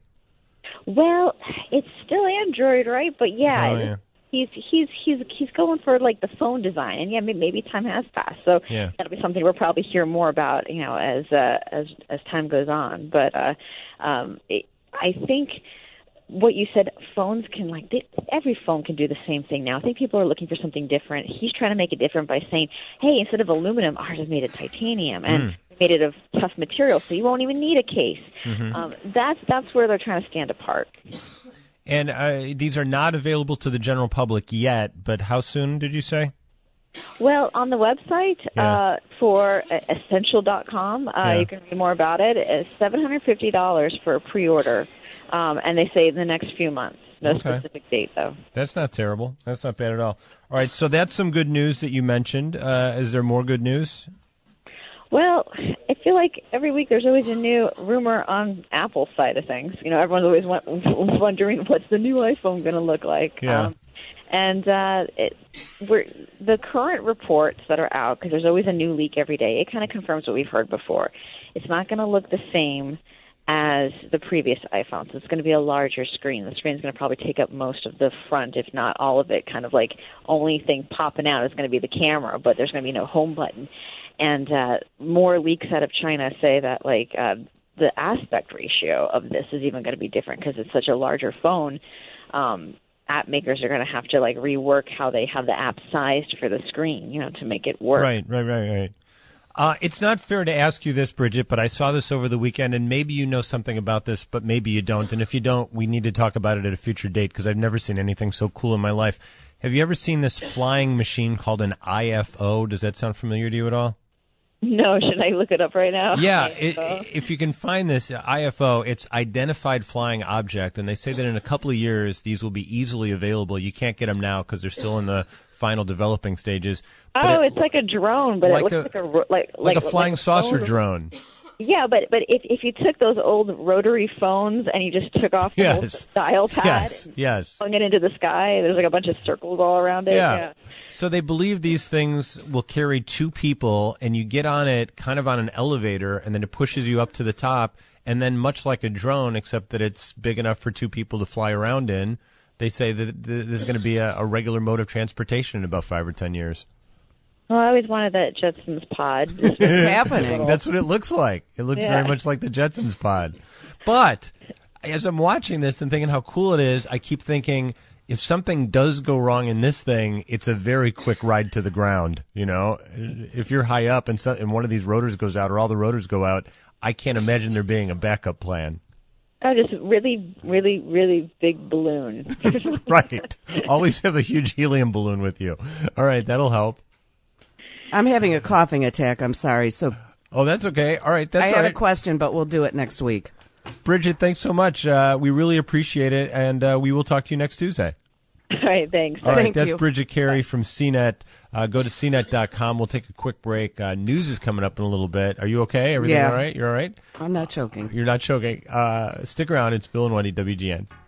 Well, it's still Android, right? But yeah, Oh, yeah. he's he's he's he's going for like the phone design, and yeah, maybe, maybe time has passed. So Yeah. that'll be something we'll probably hear more about, you know, as uh, as as time goes on. But uh, um, it, I think what you said, phones can, like, they, every phone can do the same thing now. I think people are looking for something different. He's trying to make it different by saying, hey, instead of aluminum, ours is made of titanium, and mm. made it of tough material, so you won't even need a case. Mm-hmm. Um, that's that's where they're trying to stand apart. And uh, these are not available to the general public yet, but how soon did you say? Well, on the website yeah. uh, for essential dot com, uh, yeah. you can read more about it. It's seven hundred fifty dollars for a pre-order, um, and they say in the next few months. No okay. specific date, though. That's not terrible. That's not bad at all. All right, so that's some good news that you mentioned. Uh, is there more good news? Well, I feel like every week there's always a new rumor on Apple's side of things. You know, everyone's always wondering what's the new iPhone going to look like. Yeah. Um, and uh, it, we're, the current reports that are out, because there's always a new leak every day, it kind of confirms what we've heard before. It's not going to look the same as the previous iPhones. It's going to be a larger screen. The screen's going to probably take up most of the front, if not all of it. Kind of like only thing popping out is going to be the camera, but there's going to be no home button. And uh, more leaks out of China say that like uh, the aspect ratio of this is even going to be different because it's such a larger phone. Um, app makers are going to have to like rework how they have the app sized for the screen, you know, to make it work. Right, right, right, right. Uh, it's not fair to ask you this, Bridget, but I saw this over the weekend, and maybe you know something about this, but maybe you don't. And if you don't, we need to talk about it at a future date because I've never seen anything so cool in my life. Have you ever seen this flying machine called an I F O? Does that sound familiar to you at all? No, should I look it up right now? Yeah, it, if you can find this I F O, it's Identified Flying Object, and they say that in a couple of years these will be easily available. You can't get them now because they're still in the final developing stages. But oh, it, it's like a drone, but like it looks a, like a like like, like a flying like a saucer drone. Yeah, but but if if you took those old rotary phones and you just took off the yes. old dial pad yes. and yes. hung it into the sky, there's like a bunch of circles all around it. Yeah. yeah. So they believe these things will carry two people, and you get on it kind of on an elevator, and then it pushes you up to the top, and then much like a drone, except that it's big enough for two people to fly around in, they say that this is going to be a, a regular mode of transportation in about five or ten years. Well, I always wanted that Jetsons pod. It's happening. That's what it looks like. It looks yeah. very much like the Jetsons pod. But as I'm watching this and thinking how cool it is, I keep thinking, if something does go wrong in this thing, it's a very quick ride to the ground. You know, if you're high up and, so, and one of these rotors goes out or all the rotors go out, I can't imagine there being a backup plan. Oh, just really, really, really big balloon. Right. Always have a huge helium balloon with you. All right, that'll help. I'm having a coughing attack. I'm sorry. So, oh, that's okay. All right, that's I all have right. a question, but we'll do it next week. Bridget, thanks so much. Uh, we really appreciate it, and uh, we will talk to you next Tuesday. All right, thanks. All right, Thank that's you. Bridget Carey from C net. Uh, go to C net dot com. We'll take a quick break. Uh, news is coming up in a little bit. Are you okay? Everything yeah. all right? You're all right? I'm not choking. You're not choking. Uh, stick around. It's Bill and Wendy, W G N.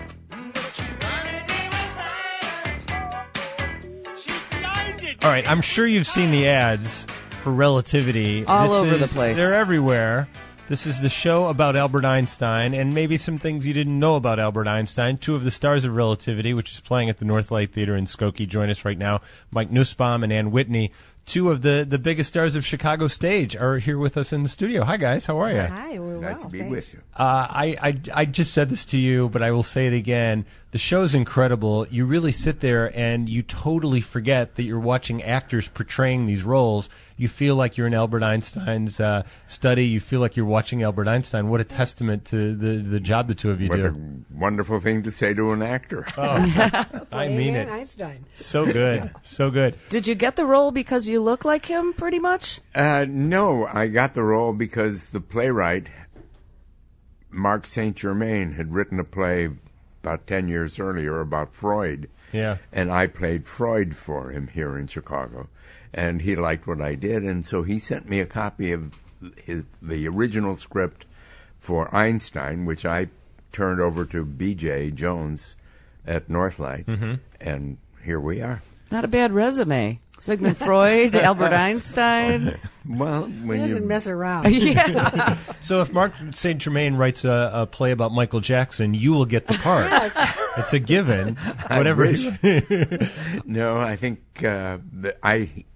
All right, I'm sure you've seen the ads for Relativity. All this over is, the place. They're everywhere. This is the show about Albert Einstein and maybe some things you didn't know about Albert Einstein. Two of the stars of Relativity, which is playing at the Northlight Theater in Skokie. Join us right now. Mike Nussbaum and Ann Whitney. Two of the, the biggest stars of Chicago stage are here with us in the studio. Hi, guys. How are you? Hi, we're Nice well. to be Thanks. with you. Uh, I, I I just said this to you, but I will say it again. The show's incredible. You really sit there and you totally forget that you're watching actors portraying these roles. You feel like you're in Albert Einstein's uh, study. You feel like you're watching Albert Einstein. What a testament to the, the job the two of you What do. a wonderful thing to say to an actor. Oh, I mean it. Einstein. So good. So good. Did you get the role because you look like him, pretty much? Uh, no, I got the role because the playwright, Mark Saint Germain, had written a play about ten years earlier about Freud. Yeah. And I played Freud for him here in Chicago. And he liked what I did, and so he sent me a copy of his, the original script for Einstein, which I turned over to B J Jones at Northlight, mm-hmm. and here we are. Not a bad resume. Sigmund Freud, Albert Einstein. Well, when He doesn't you mess around. Yeah. So if Mark Saint Germain writes a, a play about Michael Jackson, you will get the part. Yes. It's a given. Whatever. wish. No, I think uh, the, I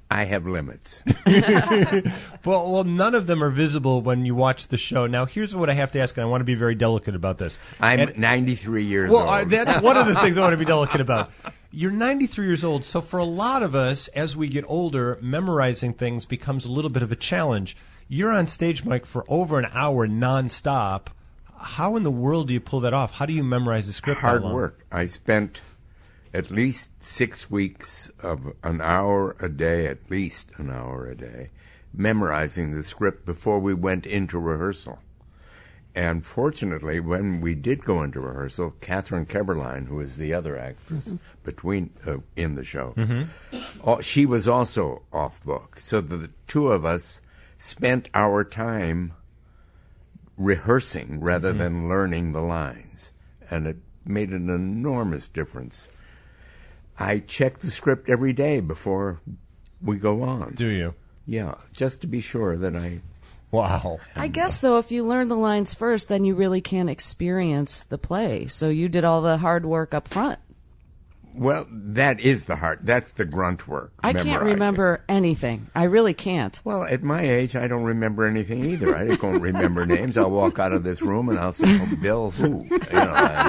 I have limits. well, well, none of them are visible when you watch the show. Now, here's what I have to ask, and I want to be very delicate about this. I'm and, ninety-three years well, old. Well, that's one of the things I want to be delicate about. You're ninety-three years old, so for a lot of us, as we get older, memorizing things becomes a little bit of a challenge. You're on stage, Mike, for over an hour nonstop. How in the world do you pull that off? How do you memorize the script? Hard work. I spent at least six weeks of an hour a day, at least an hour a day, memorizing the script before we went into rehearsal. And fortunately, when we did go into rehearsal, Catherine Keberline, who is the other actress mm-hmm. between uh, in the show, mm-hmm. all, she was also off book. So the, the two of us spent our time rehearsing rather mm-hmm. than learning the lines, and it made an enormous difference. I check the script every day before we go on. Do you? Yeah, just to be sure that I... Wow. I guess, though, if you learn the lines first, then you really can't experience the play. So you did all the hard work up front. Well, that is the hard, that's the grunt work. I can't remember anything. I really can't. Well, at my age, I don't remember anything either. I don't remember names. I'll walk out of this room and I'll say, oh, Bill, who? You know,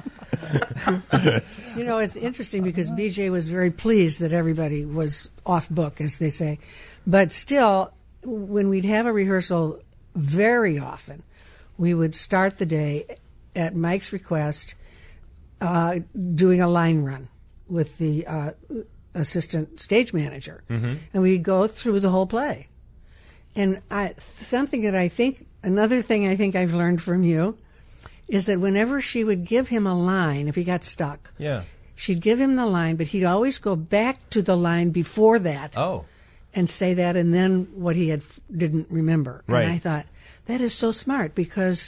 I, You know, it's interesting because B J was very pleased that everybody was off book, as they say. But still, when we'd have a rehearsal very often, we would start the day at Mike's request uh, doing a line run with the uh, assistant stage manager. Mm-hmm. And we'd go through the whole play. And I, something that I think, another thing I think I've learned from you is that whenever she would give him a line, if he got stuck, yeah, she'd give him the line, but he'd always go back to the line before that oh. and say that, and then what he had didn't remember. Right. And I thought, that is so smart, because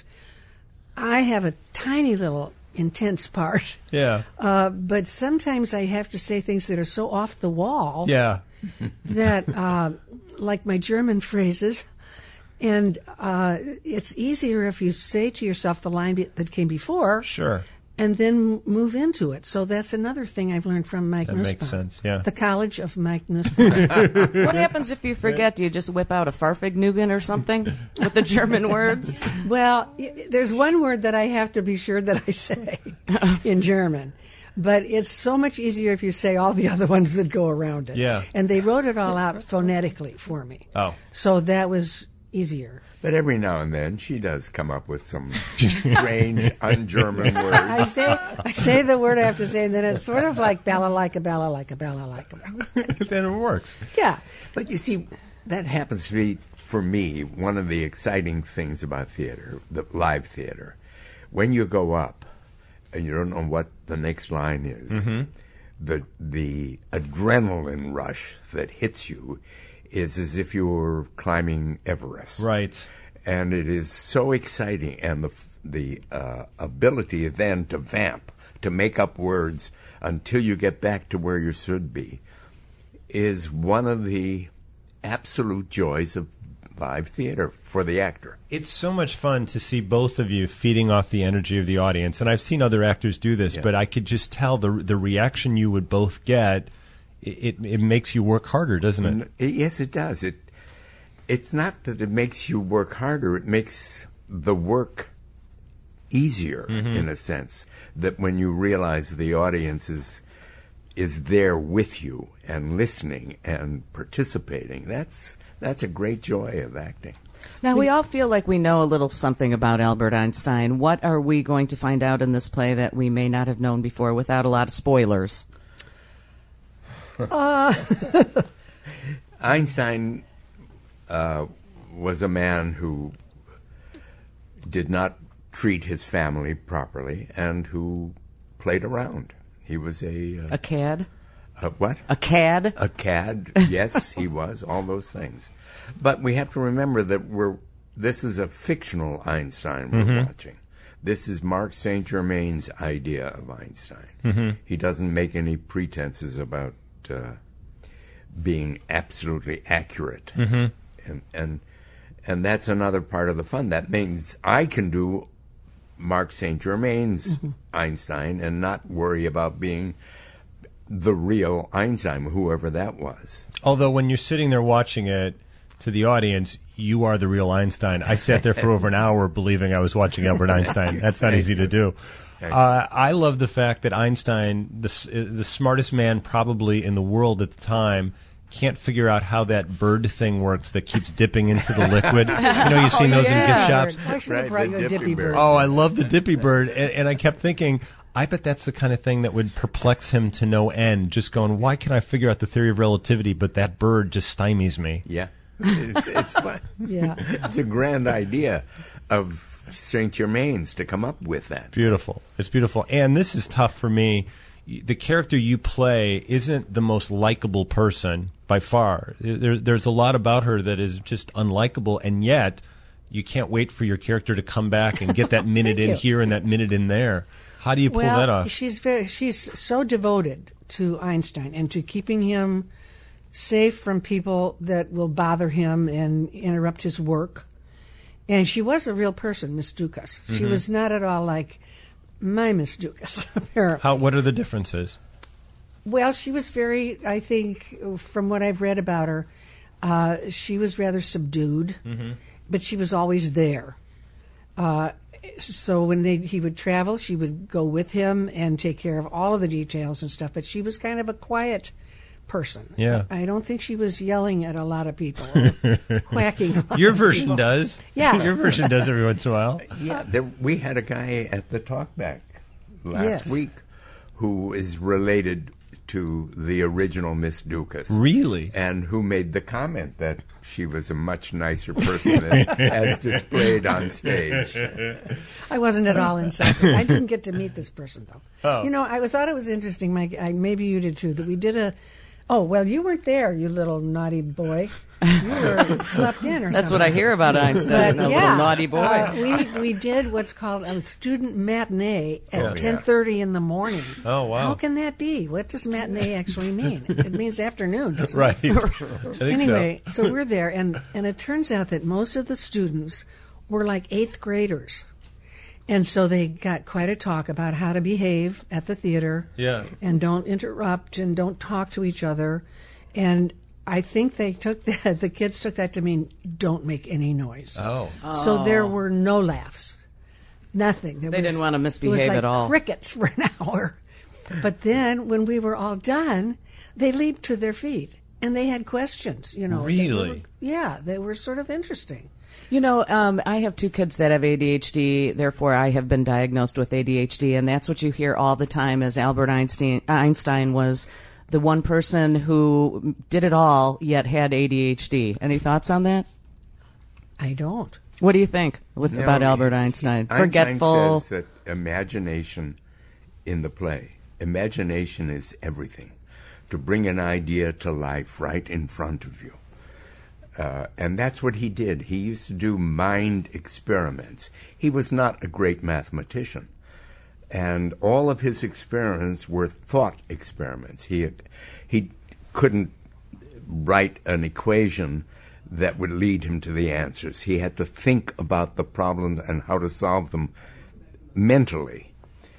I have a tiny little intense part. Yeah. Uh, but sometimes I have to say things that are so off the wall yeah. that, uh, like my German phrases, and uh, it's easier if you say to yourself the line be- that came before. Sure. And then move into it. So that's another thing I've learned from Mike That Nussbaum. makes sense, yeah. The College of Mike Nussbaum. What happens if you forget? Do you just whip out a Farfignugan or something with the German words? Well, y- there's one word that I have to be sure that I say in German. But it's so much easier if you say all the other ones that go around it. Yeah. And they wrote it all out phonetically for me. Oh. So that was easier. But every now and then she does come up with some strange un-German words. I say I say the word I have to say, and then it's sort of like balalaika, balalaika, balalaika. Then it works. Yeah. But you see, that happens to be, for me, one of the exciting things about theater, the live theater. When you go up and you don't know what the next line is, mm-hmm. the the adrenaline rush that hits you is as if you were climbing Everest. Right. And it is so exciting, and the the uh, ability then to vamp, to make up words until you get back to where you should be, is one of the absolute joys of live theater for the actor. It's so much fun to see both of you feeding off the energy of the audience, and I've seen other actors do this, yeah. but I could just tell the the reaction you would both get. It it makes you work harder, doesn't it? Yes, it does. It it's not that it makes you work harder. It makes the work easier, mm-hmm. in a sense. That when you realize the audience is is there with you and listening and participating, that's that's a great joy of acting. Now, we all feel like we know a little something about Albert Einstein. What are we going to find out in this play that we may not have known before without a lot of spoilers? Uh. Einstein uh, was a man who did not treat his family properly and who played around. He was a... Uh, a cad? A what? A cad? A cad, yes, he was, all those things. But we have to remember that we're this is a fictional Einstein we're mm-hmm. watching. This is Mark Saint Germain's idea of Einstein. Mm-hmm. He doesn't make any pretenses about uh, being absolutely accurate. Mm-hmm. And, and, and that's another part of the fun. That means I can do Mark Saint Germain's mm-hmm. Einstein and not worry about being the real Einstein, whoever that was. Although when you're sitting there watching it, to the audience, you are the real Einstein. I sat there for over an hour believing I was watching Albert Einstein. That's not easy to do. Uh, I love the fact that Einstein, the, the smartest man probably in the world at the time, can't figure out how that bird thing works that keeps dipping into the liquid. You know, you've seen Oh, those yeah. in gift shops. I should have Right, brought the you a Dippy dippy bird. bird. Oh, I love the dippy bird. And, and I kept thinking, I bet that's the kind of thing that would perplex him to no end. Just going, why can I figure out the theory of relativity, but that bird just stymies me? Yeah. It's, it's fun. Yeah. It's a grand idea of Saint Germain's to come up with that. Beautiful. It's beautiful. And this is tough for me. The character you play isn't the most likable person by far. There, there's a lot about her that is just unlikable, and yet you can't wait for your character to come back and get that minute in you. here and that minute in there. How do you pull well, that off? she's very, she's so devoted to Einstein and to keeping him safe from people that will bother him and interrupt his work. And she was a real person, Miss Dukas. She Mhm. was not at all like my Miss Dukas, apparently. How? What are the differences? Well, she was very, I think, from what I've read about her, uh, she was rather subdued, Mhm. but she was always there. Uh, so when they, he would travel, she would go with him and take care of all of the details and stuff, but she was kind of a quiet person. Yeah. I don't think she was yelling at a lot of people or whacking a lot Your of version people. does. Yeah. Your version does every once in a while. Yeah, there, we had a guy at the talkback last Yes. week who is related to the original Miss Dukas. Really? And who made the comment that she was a much nicer person than as displayed on stage. I wasn't at all insensitive. I didn't get to meet this person, though. Oh. You know, I was, thought it was interesting, Mike. I, maybe you did too. That we did a. Oh well, you weren't there, you little naughty boy. You were slept in, or That's something. what I hear about Einstein, But, a yeah, little naughty boy. uh, we we did what's called a student matinee at Oh, yeah. ten thirty in the morning. Oh, wow. How can that be? What does matinee actually mean? It means afternoon. doesn't Right. it? I think anyway, so. so we're there, and and it turns out that most of the students were like eighth graders. And so they got quite a talk about how to behave at the theater. Yeah. And don't interrupt and don't talk to each other. And I think they took that, the kids took that to mean don't make any noise. Oh. So there were no laughs. Nothing. There They was- didn't want to it was misbehave like at all. crickets for an hour. But then when we were all done, they leaped to their feet and they had questions, you know. They Really? were- yeah, they were sort of interesting. You know, um, I have two kids that have A D H D, therefore I have been diagnosed with A D H D, and that's what you hear all the time is Albert Einstein, Einstein was the one person who did it all, yet had A D H D. Any thoughts on that? I don't. What do you think with, No, about he- Albert Einstein? Einstein Forgetful. says that imagination in the play, imagination is everything. To bring an idea to life right in front of you. Uh, and that's what he did. He used to do mind experiments. He was not a great mathematician. And all of his experiments were thought experiments. He, had, he couldn't write an equation that would lead him to the answers. He had to think about the problems and how to solve them mentally.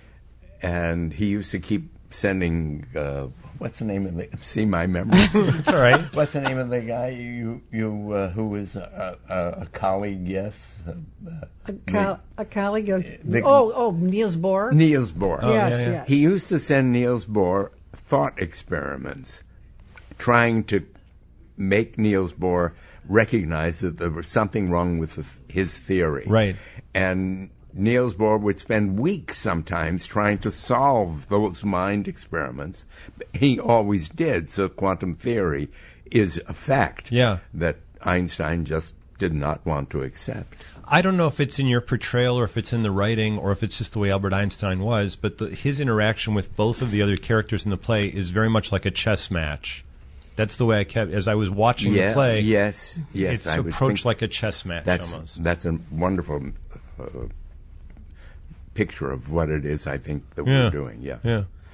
And he used to keep sending, uh, what's the name of the, see my memory. It's all right. What's the name of the guy you, you uh, who was a, a, a colleague, yes? Uh, A, col- a colleague of, the- oh, oh, Niels Bohr? Niels Bohr. Oh, Yes, yeah, yeah. yes. He used to send Niels Bohr thought experiments, trying to make Niels Bohr recognize that there was something wrong with the, his theory. Right. And Niels Bohr would spend weeks sometimes trying to solve those mind experiments. He always did, so quantum theory is a fact Yeah. that Einstein just did not want to accept. I don't know if it's in your portrayal or if it's in the writing or if it's just the way Albert Einstein was, but the, his interaction with both of the other characters in the play is very much like a chess match. That's the way I kept, as I was watching Yeah, the play. yes, yes, It's I would approached think like a chess match That's almost. that's a wonderful uh, picture of what it is. I think that Yeah. we're doing. Yeah. Yeah.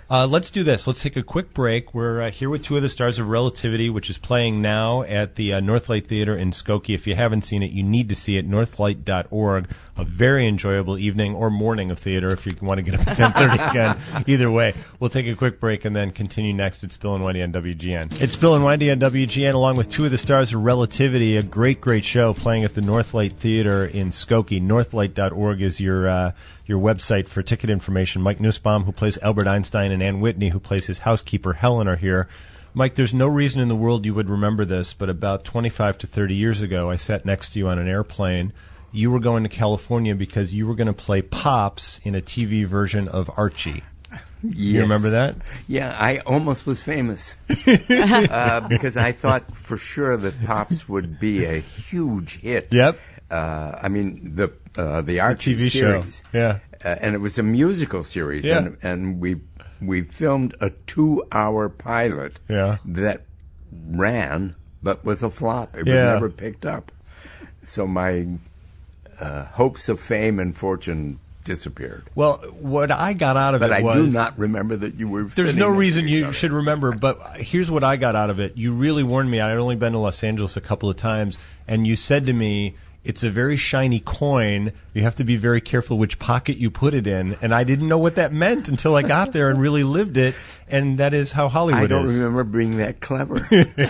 Uh, let's do this. Let's take a quick break. We're uh, here with two of the stars of Relativity, which is playing now at the uh, Northlight Theater in Skokie. If you haven't seen it, you need to see it, northlight dot org. A very enjoyable evening or morning of theater if you want to get up at ten thirty again. Either way, we'll take a quick break and then continue next. It's Bill and Wendy on W G N. It's Bill and Wendy on W G N along with two of the stars of Relativity, a great, great show playing at the Northlight Theater in Skokie. northlight dot org is your... Uh, your website for ticket information. Mike Nussbaum, who plays Albert Einstein, and Ann Whitney, who plays his housekeeper, Helen, are here. Mike, there's no reason in the world you would remember this, but about twenty-five to thirty years ago, I sat next to you on an airplane. You were going to California because you were going to play Pops in a T V version of Archie. Yes. You remember that? Yeah, I almost was famous uh, because I thought for sure that Pops would be a huge hit. Yep. Uh, I mean, the uh, the Archie the T V series. show. Yeah. Uh, and it was a musical series. Yeah. And, and we we filmed a two-hour pilot yeah. that ran but was a flop. It yeah. was never picked up. So my uh, hopes of fame and fortune disappeared. Well, what I got out of but it I was... But I do not remember that you were There's sitting no next reason to each you other. should remember, but here's what I got out of it. You really warned me. I had only been to Los Angeles a couple of times, and you said to me, it's a very shiny coin. You have to be very careful which pocket you put it in. And I didn't know what that meant until I got there and really lived it. And that is how Hollywood is. I don't is. remember being that clever.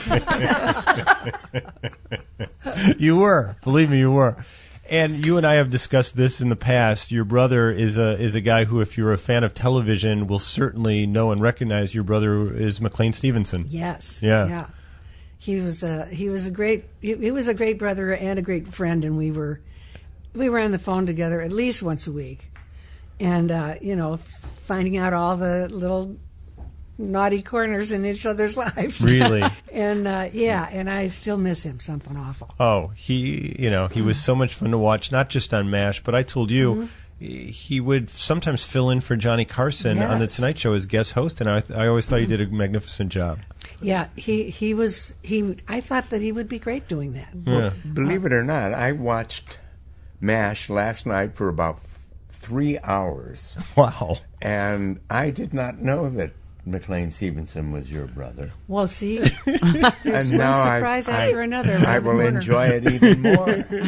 You were. Believe me, you were. And you and I have discussed this in the past. Your brother is a is a guy who, if you're a fan of television, will certainly know and recognize. Your brother is McLean Stevenson. Yes. Yeah. Yeah. He was a he was a great he, he was a great brother and a great friend, and we were we were on the phone together at least once a week, and uh, you know, finding out all the little naughty corners in each other's lives. Really? and uh, yeah, and I still miss him something awful. Oh, he you know he was so much fun to watch, not just on MASH, but I told you. Mm-hmm. He would sometimes fill in for Johnny Carson yes. on The Tonight Show as guest host, and I, th- I always thought he did a magnificent job. Yeah, he he was he. I thought that he would be great doing that. Yeah. Believe it or not, I watched MASH last night for about three hours. Wow! And I did not know that McLean Stevenson was your brother. Well, see, there's and one now surprise I, after I, another. I will enjoy it even more.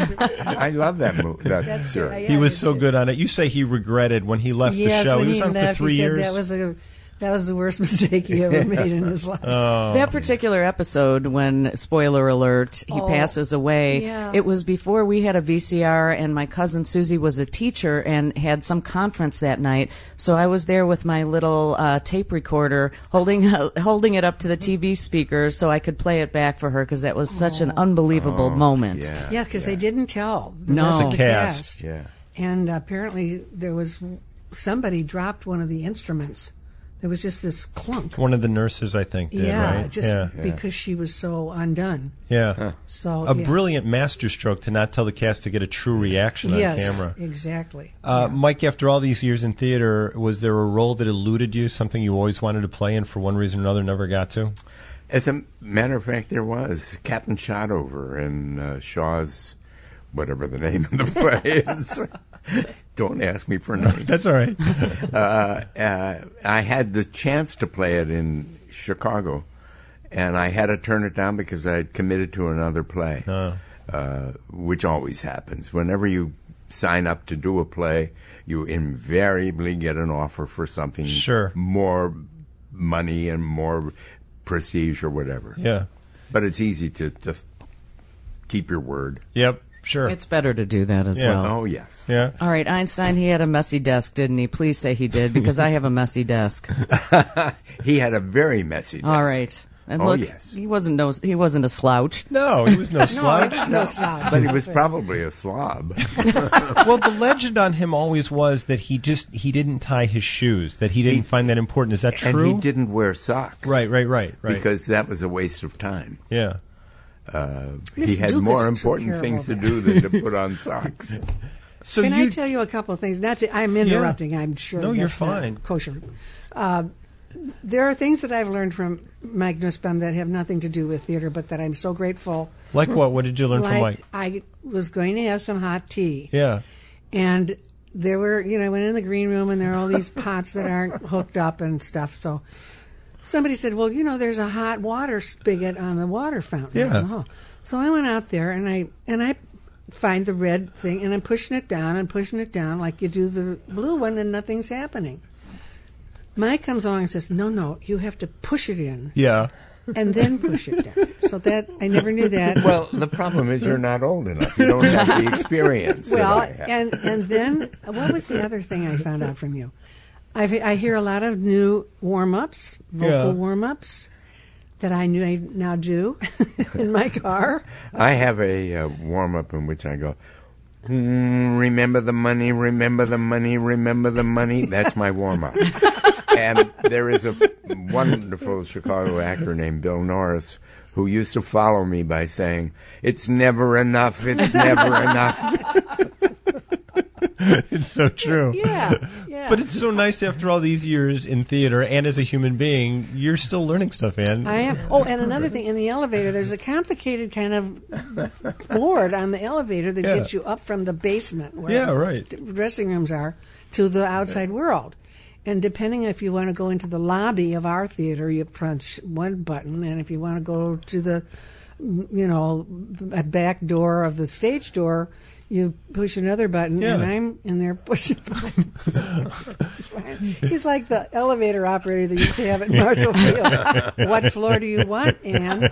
I love that movie. That That's series. right, yeah, he was so too. good on it. You say he regretted when he left yes, the show. When He was he on left, for three he years. Said that was a that was the worst mistake he ever made in his life. Oh. That particular episode, when, spoiler alert, he Oh, passes away, yeah. it was before we had a V C R, and my cousin Susie was a teacher and had some conference that night. So I was there with my little uh, tape recorder, holding uh, holding it up to the T V speaker so I could play it back for her, because that was such an unbelievable Oh, moment. Yeah, Yes, because yeah. they didn't tell the No. rest of The the cast. cast. Yeah. And apparently there was somebody dropped one of the instruments. There was just this clunk. One of the nurses, I think, did, yeah, right? just yeah, because she was so undone. yeah. So A yeah. brilliant masterstroke to not tell the cast to get a true reaction yes, on camera. exactly. Uh, Mike, after all these years in theater, was there a role that eluded you, something you always wanted to play and for one reason or another never got to? As a matter of fact, there was Captain Shotover in uh, Shaw's, whatever the name of the play is. Don't ask me for names. That's all right. uh, uh, I had the chance to play it in Chicago, and I had to turn it down because I had committed to another play, Oh. uh, which always happens. Whenever you sign up to do a play, you invariably get an offer for something Sure. more money and more prestige or whatever. Yeah. But it's easy to just keep your word. Yep. Sure. It's better to do that as Yeah. well. Oh, yes. Yeah. All right, Einstein, he had a messy desk, didn't he? Please say he did, because I have a messy desk. He had a very messy desk. All right. And Oh, look, yes. he wasn't no he wasn't a slouch. No, he was no slouch. No, no slouch. But he was probably a slob. Well, the legend on him always was that he just he didn't tie his shoes. That he didn't He- find that important. Is that true? And he didn't wear socks. Right, right, right, right. Because that was a waste of time. yeah. Uh, Miss he had Dukas more took important care of things all to that. do than to put on socks. So Can you I tell you a couple of things? Not to, I'm interrupting. I'm sure. No, you're that's not fine. Kosher. Uh, there are things that I've learned from Mike Nussbaum that have nothing to do with theater, but that I'm so grateful. like what? What did you learn like from Mike? I was going to have some hot tea, Yeah. and there were, you know, I went in the green room and there are all these pots that aren't hooked up and stuff. So somebody said, well, you know, there's a hot water spigot on the water fountain. Yeah. Oh. So I went out there and I and I find the red thing and I'm pushing it down and pushing it down like you do the blue one and nothing's happening. Mike comes along and says, no, no, you have to push it in. Yeah. And then push it down. So that, I never knew that. Well, the problem is you're not old enough. You don't have the experience. Well, that I have. and, and then, what was the other thing I found out from you? I've, I hear a lot of new warm-ups, vocal Yeah. warm-ups, that I knew I now do in my car. I have a uh, warm-up in which I go, mm, remember the money, remember the money, remember the money. That's my warm-up. And there is a f- wonderful Chicago actor named Bill Norris who used to follow me by saying, it's never enough, it's never enough. It's so true. Yeah, yeah. But it's so nice after all these years in theater and as a human being, you're still learning stuff, Ann. I am. Oh, and another thing, in the elevator, there's a complicated kind of board on the elevator that Yeah. gets you up from the basement where Yeah, right. the dressing rooms are to the outside world. And depending if you want to go into the lobby of our theater, you punch one button, and if you want to go to the, you know, a back door of the stage door, you push another button, Yeah. and I'm in there pushing buttons. He's like the elevator operator that used to have at Marshall Field. What floor do you want, Ann?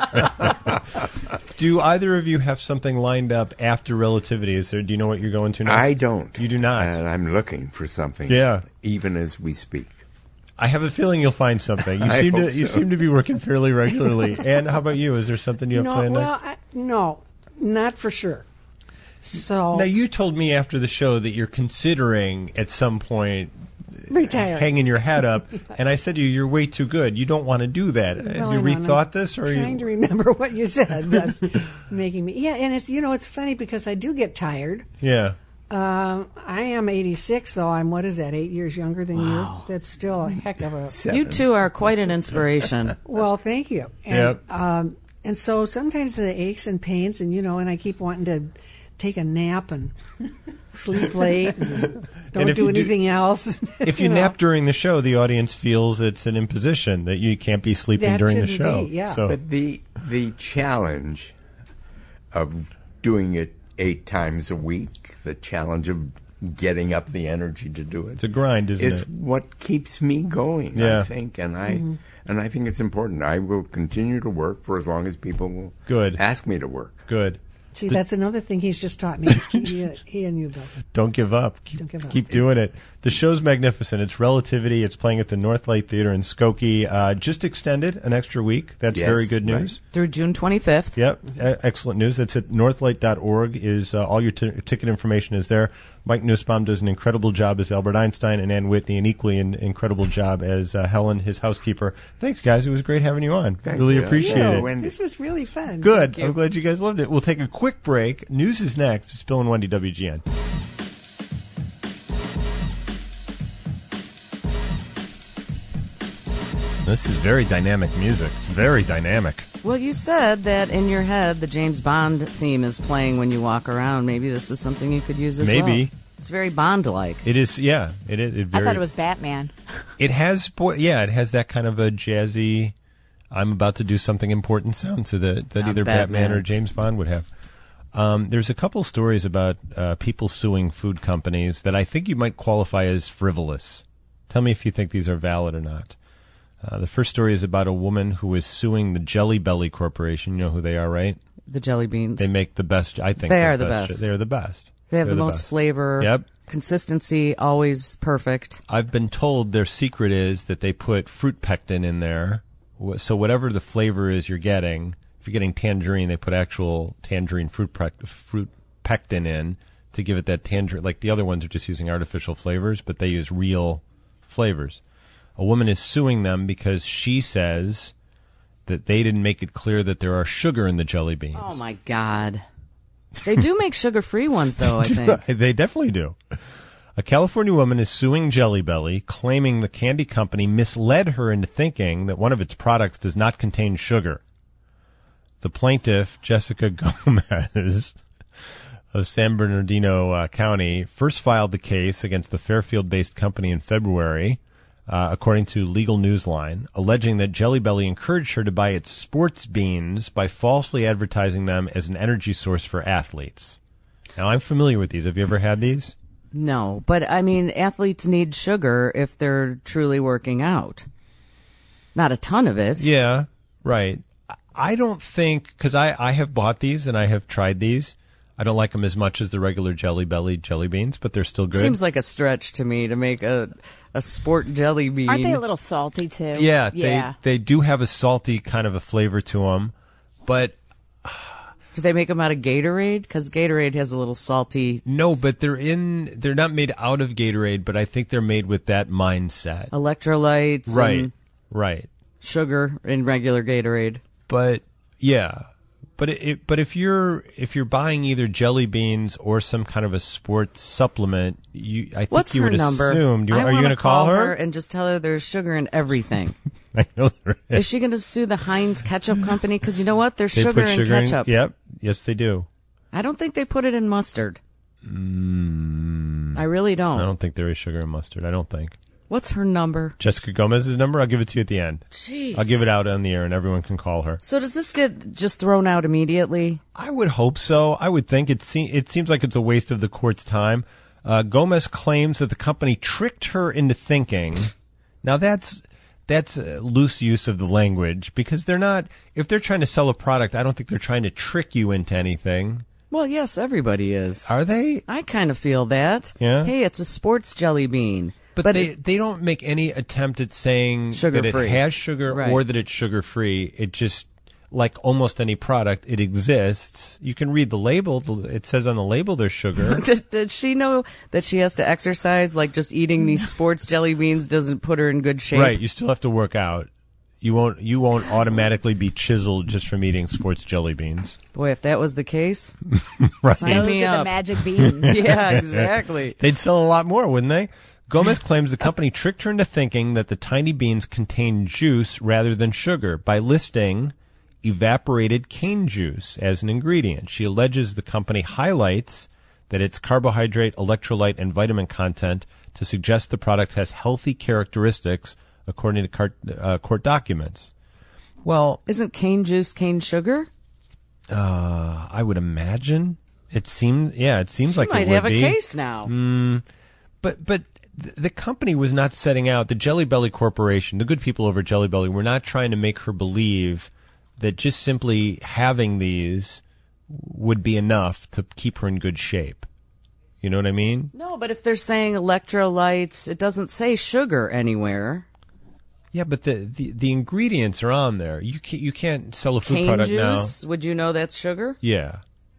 Do either of you have something lined up after Relativity? Is there? Do you know what you're going to next? I don't. You do not. And I'm looking for something. Yeah. Even as we speak. I have a feeling you'll find something. You I seem to. hope You so. seem to be working fairly regularly. And how about you? Is there something you have No, planned well, next? I, no, not for sure. So Now you told me after the show that you're considering at some point retire. hanging your head up, and I said to you, "You're way too good. You don't want to do that." Well, have you I know, and rethought I'm this, or are trying you? to remember what you said? That's making me. Yeah, and it's you know it's funny because I do get tired. Yeah. Um, I am eighty-six, though. I'm what is that? Eight years younger than you. That's still a heck of a. Seven. You two are quite an inspiration. Well, thank you. And, Yep. Um, and so sometimes the aches and pains, and you know, and I keep wanting to take a nap and sleep late, and don't And if do you do- anything else. If you know. nap during the show, the audience feels it's an imposition that you can't be sleeping That during the shouldn't show. be, yeah. So But the the challenge of doing it eight times a week, the challenge of getting up the energy to do it, it's a grind, isn't is it? what keeps me going. Yeah. I think, and I Mm-hmm. and I think it's important. I will continue to work for as long as people will Good. ask me to work. Good. See, that's another thing he's just taught me. he, he and you both. Don't give up. Keep, Don't give up. keep doing it. The show's magnificent. It's Relativity. It's playing at the Northlight Theater in Skokie. Uh, just extended an extra week. That's Yes, very good right. news. Through June twenty-fifth. Yep, e- excellent news. That's at northlight dot org. Is uh, all your t- ticket information is there. Mike Nussbaum does an incredible job as Albert Einstein, and Ann Whitney an equally in- incredible job as uh, Helen, his housekeeper. Thanks, guys. It was great having you on. Thank really you. appreciate Yeah, it. Wendy. This was really fun. Good. I'm glad you guys loved it. We'll take a quick break. News is next. It's Bill and Wendy, W G N. This is very dynamic music. Very dynamic. Well, you said that in your head the James Bond theme is playing when you walk around. Maybe this is something you could use as well. Maybe. It's very Bond-like. It is, yeah. It is. It I very, thought it was Batman. It has, boy, yeah, it has that kind of a jazzy, I'm about to do something important sound to the, that Not either Batman. Batman. or James Bond would have. Um, there's a couple stories about uh, people suing food companies that I think you might qualify as frivolous. Tell me if you think these are valid or not. Uh, the first story is about a woman who is suing the Jelly Belly Corporation. You know who they are, right? The jelly beans. They make the best, I think. They the are the best. They're the best. They have They're the most best. flavor. Yep. Consistency, always perfect. I've been told their secret is that they put fruit pectin in there. Wh- So whatever the flavor is you're getting, if you're getting tangerine, they put actual tangerine fruit pec- fruit pectin in to give it that tangerine. Like the other ones are just using artificial flavors, but they use real flavors. A woman is suing them because she says that they didn't make it clear that there are sugar in the jelly beans. Oh, my God. They do make sugar-free ones, though, I think. They definitely do. A California woman is suing Jelly Belly, claiming the candy company misled her into thinking that one of its products does not contain sugar. The plaintiff, Jessica Gomez, of San Bernardino uh, County first filed the case against the Fairfield-based company in February, uh, according to Legal Newsline, alleging that Jelly Belly encouraged her to buy its sports beans by falsely advertising them as an energy source for athletes. Now, I'm familiar with these. Have you ever had these? No, but I mean, athletes need sugar if they're truly working out. Not a ton of it. Yeah, right. I don't think, because I, I have bought these and I have tried these. I don't like them as much as the regular Jelly Belly jelly beans, but they're still good. Seems like a stretch to me to make a a sport jelly bean. Aren't they a little salty too? Yeah, yeah. they they do have a salty kind of a flavor to them, but do they make them out of Gatorade? Because Gatorade has a little salty. No, but they're in. They're not made out of Gatorade, but I think they're made with that mindset. Electrolytes, right? And right. Sugar in regular Gatorade, but yeah. But it, but if you're if you're buying either jelly beans or some kind of a sports supplement, you I think What's you her would number? assume. Do you, I are you going to call, call her? and just tell her there's sugar in everything? I know there is. Is she going to sue the Heinz ketchup company? Because you know what? There's They sugar put in sugar ketchup. In, yep. Yes, they do. I don't think they put it in mustard. Mm, I really don't. I don't think there is sugar in mustard. I don't think. What's her number? Jessica Gomez's number? I'll give it to you at the end. Jeez. I'll give it out on the air and everyone can call her. So does this get just thrown out immediately? I would hope so. I would think it, se- it seems like it's a waste of the court's time. Uh, Gomez claims that the company tricked her into thinking. Now that's that's a loose use of the language because they're not. If they're trying to sell a product, I don't think they're trying to trick you into anything. Well, yes, everybody is. Are they? I kind of feel that. Yeah. Hey, it's a sports jelly bean. But, But they, it- they don't make any attempt at saying that Sugar-free. it has sugar Right. or that it's sugar-free. It just, like almost any product, it exists. You can read the label. It says on the label there's sugar. Did, did she know that she has to exercise? Like just eating these sports jelly beans doesn't put her in good shape? Right. You still have to work out. You won't you won't automatically be chiseled just from eating sports jelly beans. Boy, if that was the case, Right. sign Those me are up. the magic beans. Yeah, exactly. They'd sell a lot more, wouldn't they? Gomez claims the company tricked her into thinking that the tiny beans contain juice rather than sugar by listing evaporated cane juice as an ingredient. She alleges the company highlights that its carbohydrate, electrolyte, and vitamin content to suggest the product has healthy characteristics according to court, uh, court documents. Well, Isn't cane juice cane sugar? uh, I would imagine it seems. Yeah, it seems She like might it would have a be. case now. Mm, but but th- the company was not setting out, the Jelly Belly Corporation, the good people over at Jelly Belly were not trying to make her believe that just simply having these would be enough to keep her in good shape. You know what I mean? No, but if they're saying electrolytes, it doesn't say sugar anywhere. Yeah, but the, the, the ingredients are on there. You can't, you can't sell a food Cane product juice, now. would you know that's sugar? Yeah.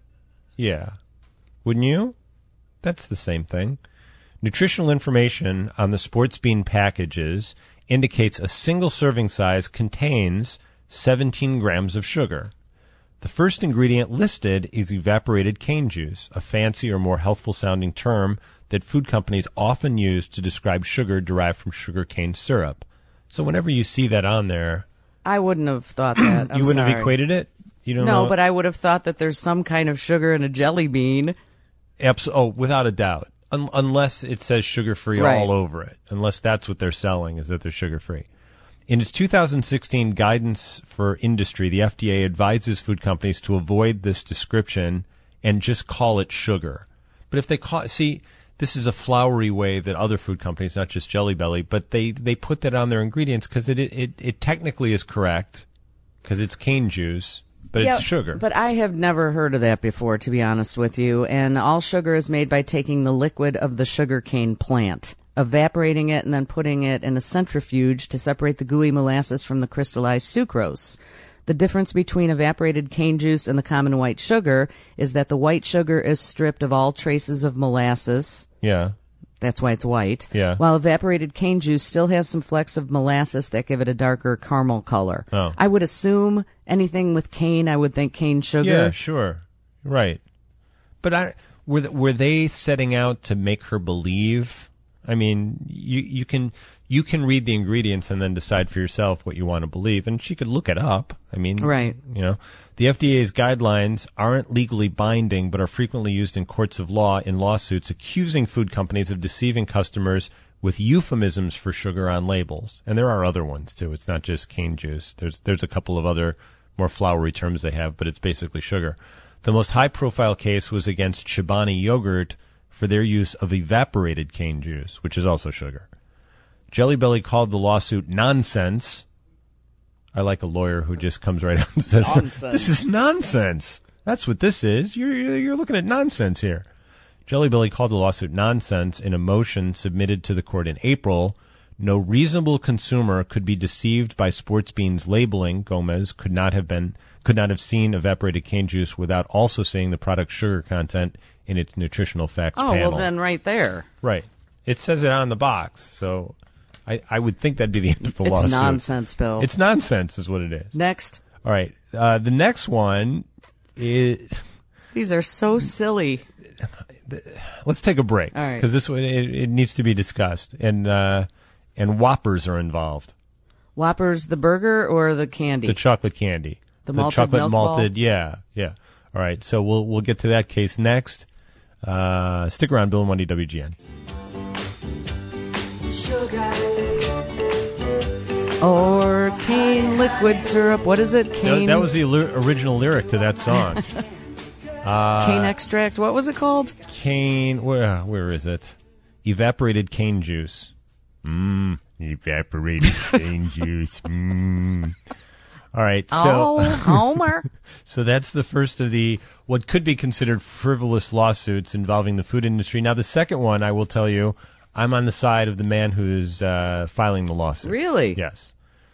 Yeah. Wouldn't you? That's the same thing. Nutritional information on the sports bean packages indicates a single serving size contains seventeen grams of sugar. The first ingredient listed is evaporated cane juice, a fancy or more healthful sounding term that food companies often use to describe sugar derived from sugar cane syrup. So whenever you see that on there, I wouldn't have thought that. I'm you wouldn't sorry. have equated it? You don't No, know? but I would have thought that there's some kind of sugar in a jelly bean. Abs- oh, without a doubt. Un- unless it says sugar-free Right. all over it. Unless that's what they're selling, is that they're sugar-free. In its two thousand sixteen guidance for industry, the F D A advises food companies to avoid this description and just call it sugar. But if they call see, this is a flowery way that other food companies, not just Jelly Belly, but they, they put that on their ingredients because it, it, it technically is correct because it's cane juice, but Yeah, it's sugar. But I have never heard of that before, to be honest with you. And all sugar is made by taking the liquid of the sugarcane plant, evaporating it, and then putting it in a centrifuge to separate the gooey molasses from the crystallized sucrose. The difference between evaporated cane juice and the common white sugar is that the white sugar is stripped of all traces of molasses. Yeah. That's why it's white. Yeah. While evaporated cane juice still has some flecks of molasses that give it a darker caramel color. Oh. I would assume anything with cane, I would think cane sugar. Yeah, sure. Right. But I, were, th- were they setting out to make her believe? I mean, you you can you can read the ingredients and then decide for yourself what you want to believe. And she could look it up. I mean, Right. You know, the F D A's guidelines aren't legally binding, but are frequently used in courts of law in lawsuits accusing food companies of deceiving customers with euphemisms for sugar on labels. And there are other ones too. It's not just cane juice. There's there's a couple of other more flowery terms they have, but it's basically sugar. The most high-profile case was against Chobani Yogurt for their use of evaporated cane juice, which is also sugar. Jelly Belly called the lawsuit nonsense. I like a lawyer who just comes right out and says, Nonsense. "This is nonsense. That's what this is. You're you're looking at nonsense here." Jelly Belly called the lawsuit nonsense in a motion submitted to the court in April. No reasonable consumer could be deceived by Sports Bean's labeling. Gomez could not have been could not have seen evaporated cane juice without also seeing the product's sugar content in its nutritional facts Oh, panel. well, then right there. Right. It says it on the box, so I, I would think that'd be the end of the It's lawsuit. nonsense, Bill. It's nonsense is what it is. Next. All right. Uh, the next one is... These are so silly. Let's take a break. All right. Because this one, it, it needs to be discussed. And, uh, and Whoppers are involved. Whoppers, the burger or the candy? The chocolate candy. The malted chocolate milk malted, ball? yeah, yeah. All right, so we'll we'll get to that case next. Uh, stick around, Bill and Wendy, W G N. Or cane liquid syrup. What is it? That, Cane. that was the ly- original lyric to that song. uh, cane extract. What was it called? Cane. Where where is it? Evaporated cane juice. Mmm. Evaporated cane juice. Mmm. All right. So, Oh, Homer. So that's the first of the what could be considered frivolous lawsuits involving the food industry. Now, the second one, I will tell you, I'm on the side of the man who's uh, filing the lawsuit. Really? Yes.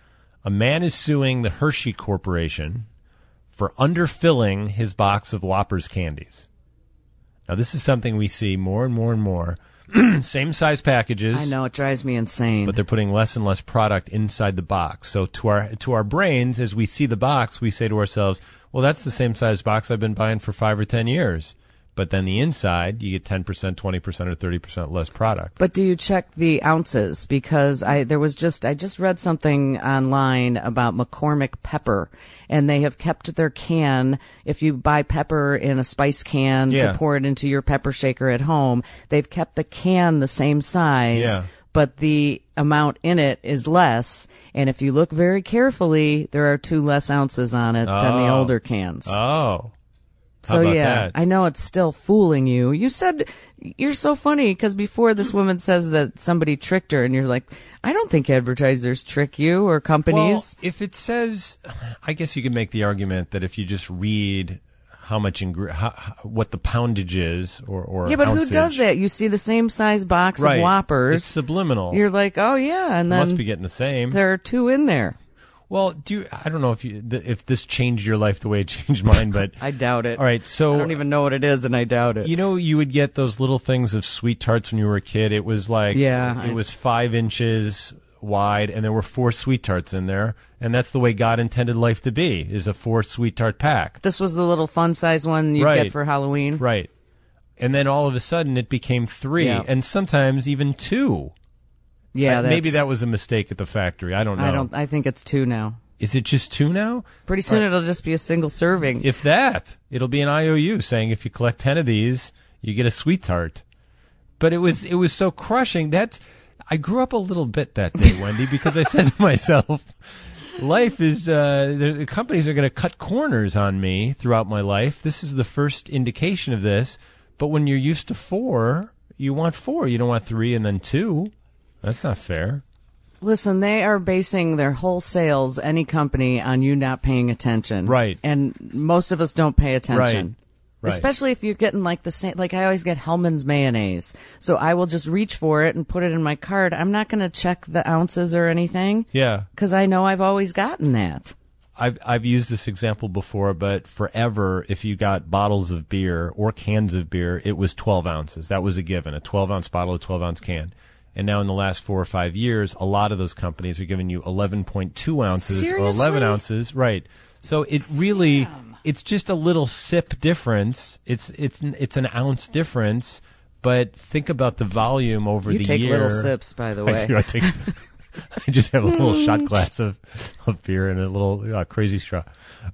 A man is suing the Hershey Corporation for underfilling his box of Whoppers candies. Now, this is something we see more and more and more. Same size packages. I know, it drives me insane. But they're putting less and less product inside the box. So to our to our brains, as we see the box, we say to ourselves, well, that's the same size box I've been buying for five or ten years. But then the inside, you get ten percent, twenty percent, or thirty percent less product. But do you check the ounces? Because I there was just I just read something online about McCormick pepper, and they have kept their can. If you buy pepper in a spice can Yeah. to pour it into your pepper shaker at home, they've kept the can the same size. Yeah. But the amount in it is less, and if you look very carefully, there are two less ounces on it than the Oh. older cans. Oh. How So about yeah, that? I know it's still fooling you. You said you're so funny because before this woman says that somebody tricked her, and you're like, I don't think advertisers trick you or companies. Well, if it says, I guess you could make the argument that if you just read how much ingre- how, how, what the poundage is, or, or yeah, but ounceage, who does that? You see the same size box Right. of Whoppers. It's subliminal. You're like, oh yeah, and You then must be getting the same. there are two in there. Well, do you, I don't know if you th- if this changed your life the way it changed mine, but I doubt it. All right, so I don't even know what it is, and I doubt it. You know, you would get those little things of sweet tarts when you were a kid. It was like, Yeah, it I- was five inches wide, and there were four sweet tarts in there, and that's the way God intended life to be: is a four sweet tart pack. This was the little fun size one you Right. get for Halloween, Right. And then all of a sudden, it became three, Yeah. and sometimes even two. Yeah, Uh, maybe that's- that was a mistake at the factory. I don't know. I don't. I think it's two now. Is it just two now? Pretty soon Right. it'll just be a single serving. If that, it'll be an I O U saying if you collect ten of these, you get a sweet tart. But it was it was so crushing that I grew up a little bit that day, Wendy, because I said to myself, life is uh, the companies are going to cut corners on me throughout my life. This is the first indication of this. But when you're used to four, you want four. You don't want three and then two. That's not fair. Listen, they are basing their whole sales, any company, on you not paying attention. Right. And most of us don't pay attention. Right. Right. Especially if you're getting like the same, like I always get Hellman's mayonnaise. So I will just reach for it and put it in my cart. I'm not going to check the ounces or anything. Yeah. Because I know I've always gotten that. I've I've used this example before, but forever, if you got bottles of beer or cans of beer, it was twelve ounces. That was a given, a twelve ounce bottle, a twelve ounce can. And now in the last four or five years, a lot of those companies are giving you eleven point two ounces Seriously? or eleven ounces. Right. So it really, it's just a little sip difference. It's, it's, it's an ounce difference, But think about the volume over You the take year. little sips, by the way. I do. I take. I just have a little shot glass of, of beer and a little uh, crazy straw.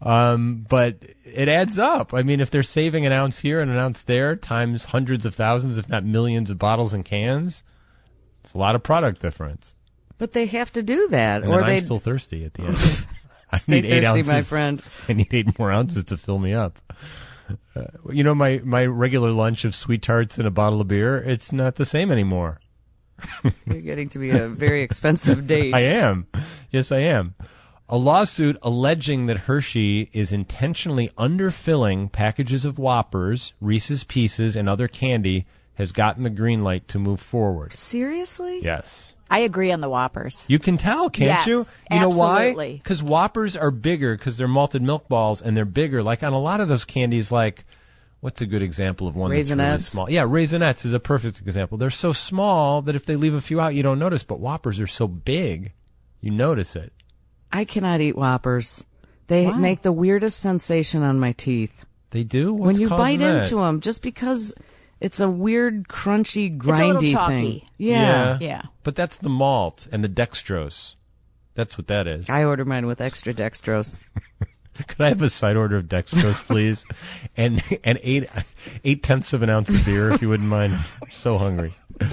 Um, but it adds up. I mean, if they're saving an ounce here and an ounce there times hundreds of thousands, if not millions of bottles and cans, it's a lot of product difference. But they have to do that, And or then they I'm still thirsty at the end. I Stay need eight thirsty, ounces. my friend. I need eight more ounces to fill me up. Uh, you know, my, my regular lunch of sweet tarts and a bottle of beer, it's not the same anymore. You're getting to be a very expensive date. I am. Yes, I am. A lawsuit alleging that Hershey is intentionally underfilling packages of Whoppers, Reese's Pieces, and other candy has gotten the green light to move forward. Seriously? Yes. I agree on the Whoppers. You can tell, can't Yes, you? You know why? absolutely. Because Whoppers are bigger because they're malted milk balls and they're bigger. Like on a lot of those candies, like, what's a good example of one that's really Raisinets? small? Yeah, Raisinets is a perfect example. They're so small that if they leave a few out, you don't notice. But Whoppers are so big, you notice it. I cannot eat Whoppers. They Why? make the weirdest sensation on my teeth. They do? What's when you causing bite that? into them, just because it's a weird, crunchy, It's a little grindy chalky. thing. Yeah. Yeah. But that's the malt and the dextrose. That's what that is. I order mine with extra dextrose. Could I have a side order of dextrose, please? and and eight eight tenths of an ounce of beer, if you wouldn't mind. I'm so hungry.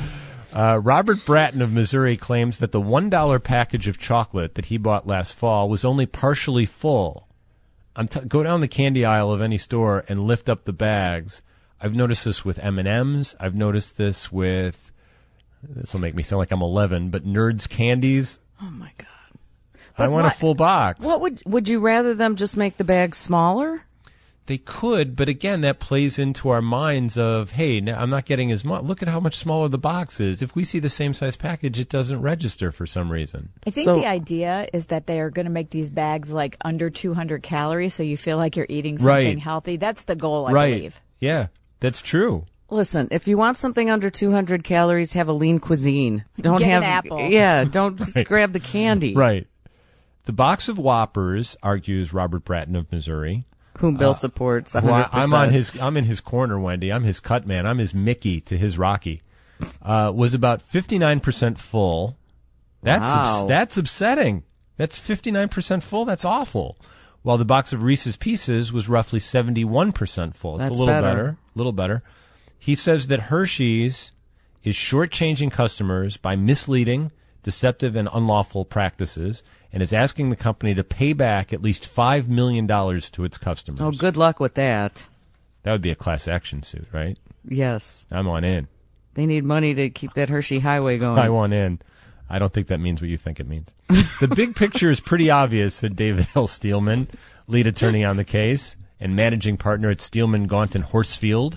Uh, Robert Bratton of Missouri claims that the one dollar package of chocolate that he bought last fall was only partially full. I'm t- go down the candy aisle of any store and lift up the bags. I've noticed this with M and M's. I've noticed this with, this will make me sound like I'm eleven, but Nerds candies. Oh, my God. I But want what- a full box. What would would you rather them just make the bag smaller? They could, but again, that plays into our minds of, hey, now I'm not getting as much. Look at how much smaller the box is. If we see the same size package, it doesn't register for some reason. I think So- the idea is that they are going to make these bags like under two hundred calories, so you feel like you're eating something Right. healthy. That's the goal, I right. believe. Yeah, that's true. Listen, if you want something under two hundred calories, have a lean cuisine. Don't Get an have apple. Yeah, don't just Right. grab the candy. Right. The box of Whoppers, argues Robert Bratton of Missouri. Whom Bill supports one Well, hundred percent. I'm on his. I'm in his corner, Wendy. I'm his cut man. I'm his Mickey to his Rocky. Uh, was about fifty-nine percent full. That's Wow. ups- that's upsetting. That's fifty-nine percent full. That's awful. While the box of Reese's Pieces was roughly seventy-one percent full. It's That's a little better. better. A little better. He says that Hershey's is shortchanging customers by misleading, deceptive, and unlawful practices, and is asking the company to pay back at least five million dollars to its customers. Oh, good luck with that. That would be a class action suit, right? Yes. I'm on in. They need money to keep that Hershey Highway going. I want in. I don't think that means what you think it means. The big picture is pretty obvious, said David L. Steelman, lead attorney on the case and managing partner at Steelman, Gaunt, and Horsfield.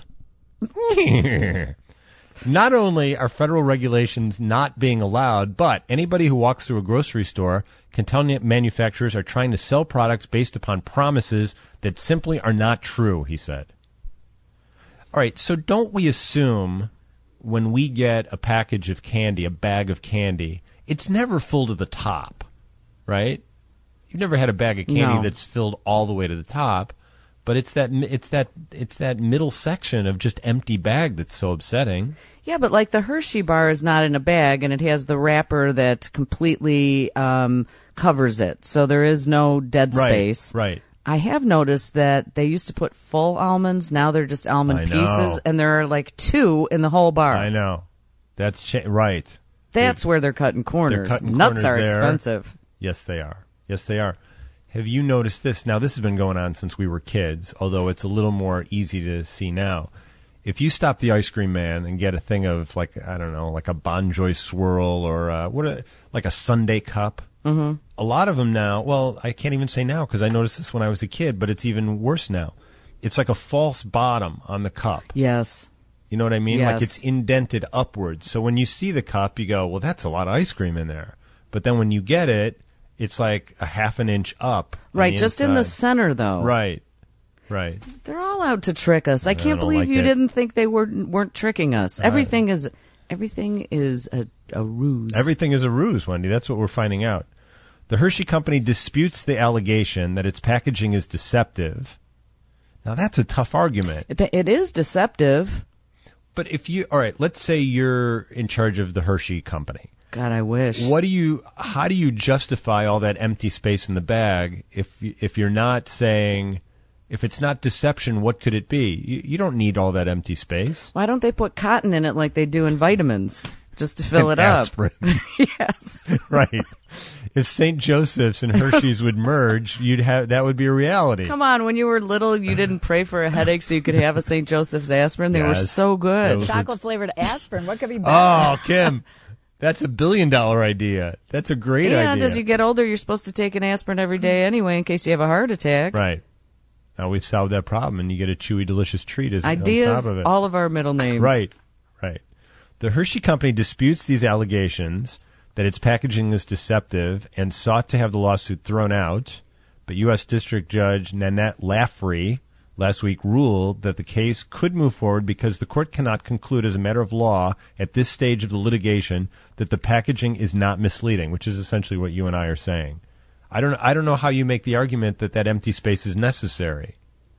Not only are federal regulations not being allowed, but anybody who walks through a grocery store can tell manufacturers are trying to sell products based upon promises that simply are not true, he said. All right, so don't we assume when we get a package of candy, a bag of candy, it's never full to the top, right? You've never had a bag of candy No. that's filled all the way to the top, but it's that it's that it's that middle section of just empty bag that's so upsetting. Yeah, but like the Hershey bar is not in a bag, and it has the wrapper that completely um, covers it, so there is no dead Right, space. right. I have noticed that they used to put full almonds. Now they're just almond I know. pieces, and there are like two in the whole bar. I know. That's cha- right. That's where they're cutting corners. They're cutting Nuts corners are there. expensive. Yes, they are. Yes, they are. Have you noticed this? Now, this has been going on since we were kids, although it's a little more easy to see now. If you stop the ice cream man and get a thing of, like, I don't know, like a Bon Jovi swirl or uh, what, a, like a Sundae cup, Mm-hmm. a lot of them now, well, I can't even say now because I noticed this when I was a kid, but it's even worse now. It's like a false bottom on the cup. Yes. You know what I mean? Like Yes. it's indented upwards. So when you see the cup, you go, well, that's a lot of ice cream in there. But then when you get it, it's like a half an inch up. on Right, the just in the inside. center, though. Right, right. They're all out to trick us. I I can't don't believe like you it. didn't think they were weren't tricking us. Everything is everything is a, a ruse. Everything is a ruse, Wendy. That's what we're finding out. The Hershey Company disputes the allegation that its packaging is deceptive. Now, that's a tough argument. It, it is deceptive. But if you, all right, let's say you're in charge of the Hershey company. God, I wish. What do you? How do you justify all that empty space in the bag if if you're not saying, if it's not deception, what could it be? You, you don't need all that empty space. Why don't they put cotton in it like they do in vitamins, just to fill And it aspirin. up? Yes, right. If Saint Joseph's and Hershey's would merge, you'd have that would be a reality. Come on, when you were little, you didn't pray for a headache so you could have a Saint Joseph's aspirin. They were Yes. so good. Those were- Chocolate flavored aspirin. What could be better? Oh, Kim, that's a billion dollar idea. That's a great and idea. as you get older, you're supposed to take an aspirin every day anyway in case you have a heart attack. Right. Now we've solved that problem, and you get a chewy, delicious treat as Ideas, on top of it. all of our middle names. Right, right. The Hershey Company disputes these allegations that its packaging is deceptive and sought to have the lawsuit thrown out, but U S District Judge Nanette Laffrey last week ruled that the case could move forward because the court cannot conclude as a matter of law at this stage of the litigation that the packaging is not misleading, which is essentially what you and I are saying. I don't I don't know how you make the argument that that empty space is necessary.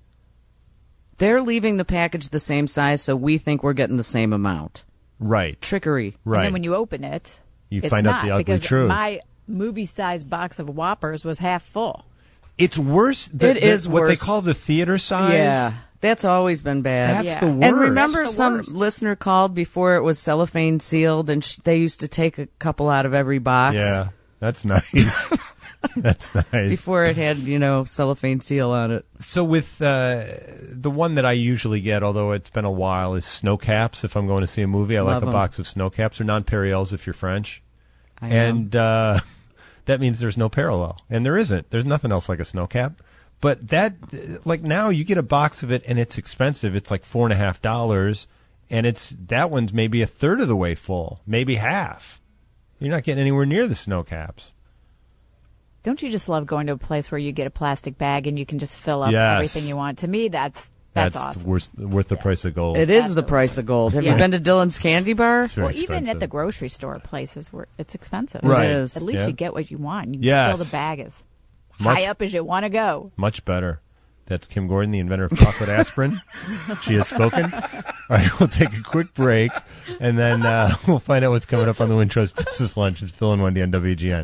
They're leaving the package the same size, so we think we're getting the same amount. Right. Trickery. Right. And then when you open it, You it's find out not, the ugly because truth. my movie-sized box of Whoppers was half full. It's worse than It is what worse. they call the theater size. Yeah, that's always been bad. That's Yeah. the worst. And remember, That's the some worst. listener called before it was cellophane sealed, and sh- they used to take a couple out of every box. Yeah, that's nice. That's nice. Before it had, you know, cellophane seal on it. So with uh, the one that I usually get, although it's been a while, is snow caps. If I'm going to see a movie, I Love like a 'em. box of snow caps or non-parallels if you're French. I and uh, that means there's no parallel, and there isn't. There's nothing else like a snow cap. But that, like now, you get a box of it, and it's expensive. It's like four and a half dollars, and it's that one's maybe a third of the way full, maybe half. You're not getting anywhere near the snow caps. Don't you just love going to a place where you get a plastic bag and you can just fill up Yes. everything you want? To me, that's that's, awesome. worth worth the price of gold. It is the price of gold. Have Yeah. you been to Dylan's Candy Bar? It's very Well, even expensive. at the grocery store places where it's expensive. Right. It is. At least Yeah. you get what you want. You Yes. fill the bag as Much- high up as you want to go. Much better. That's Kim Gordon, the inventor of chocolate aspirin. She has spoken. All right, we'll take a quick break, and then uh, we'll find out what's coming up on the Wintrust Business Lunch. It's Phil and Wendy on W G N.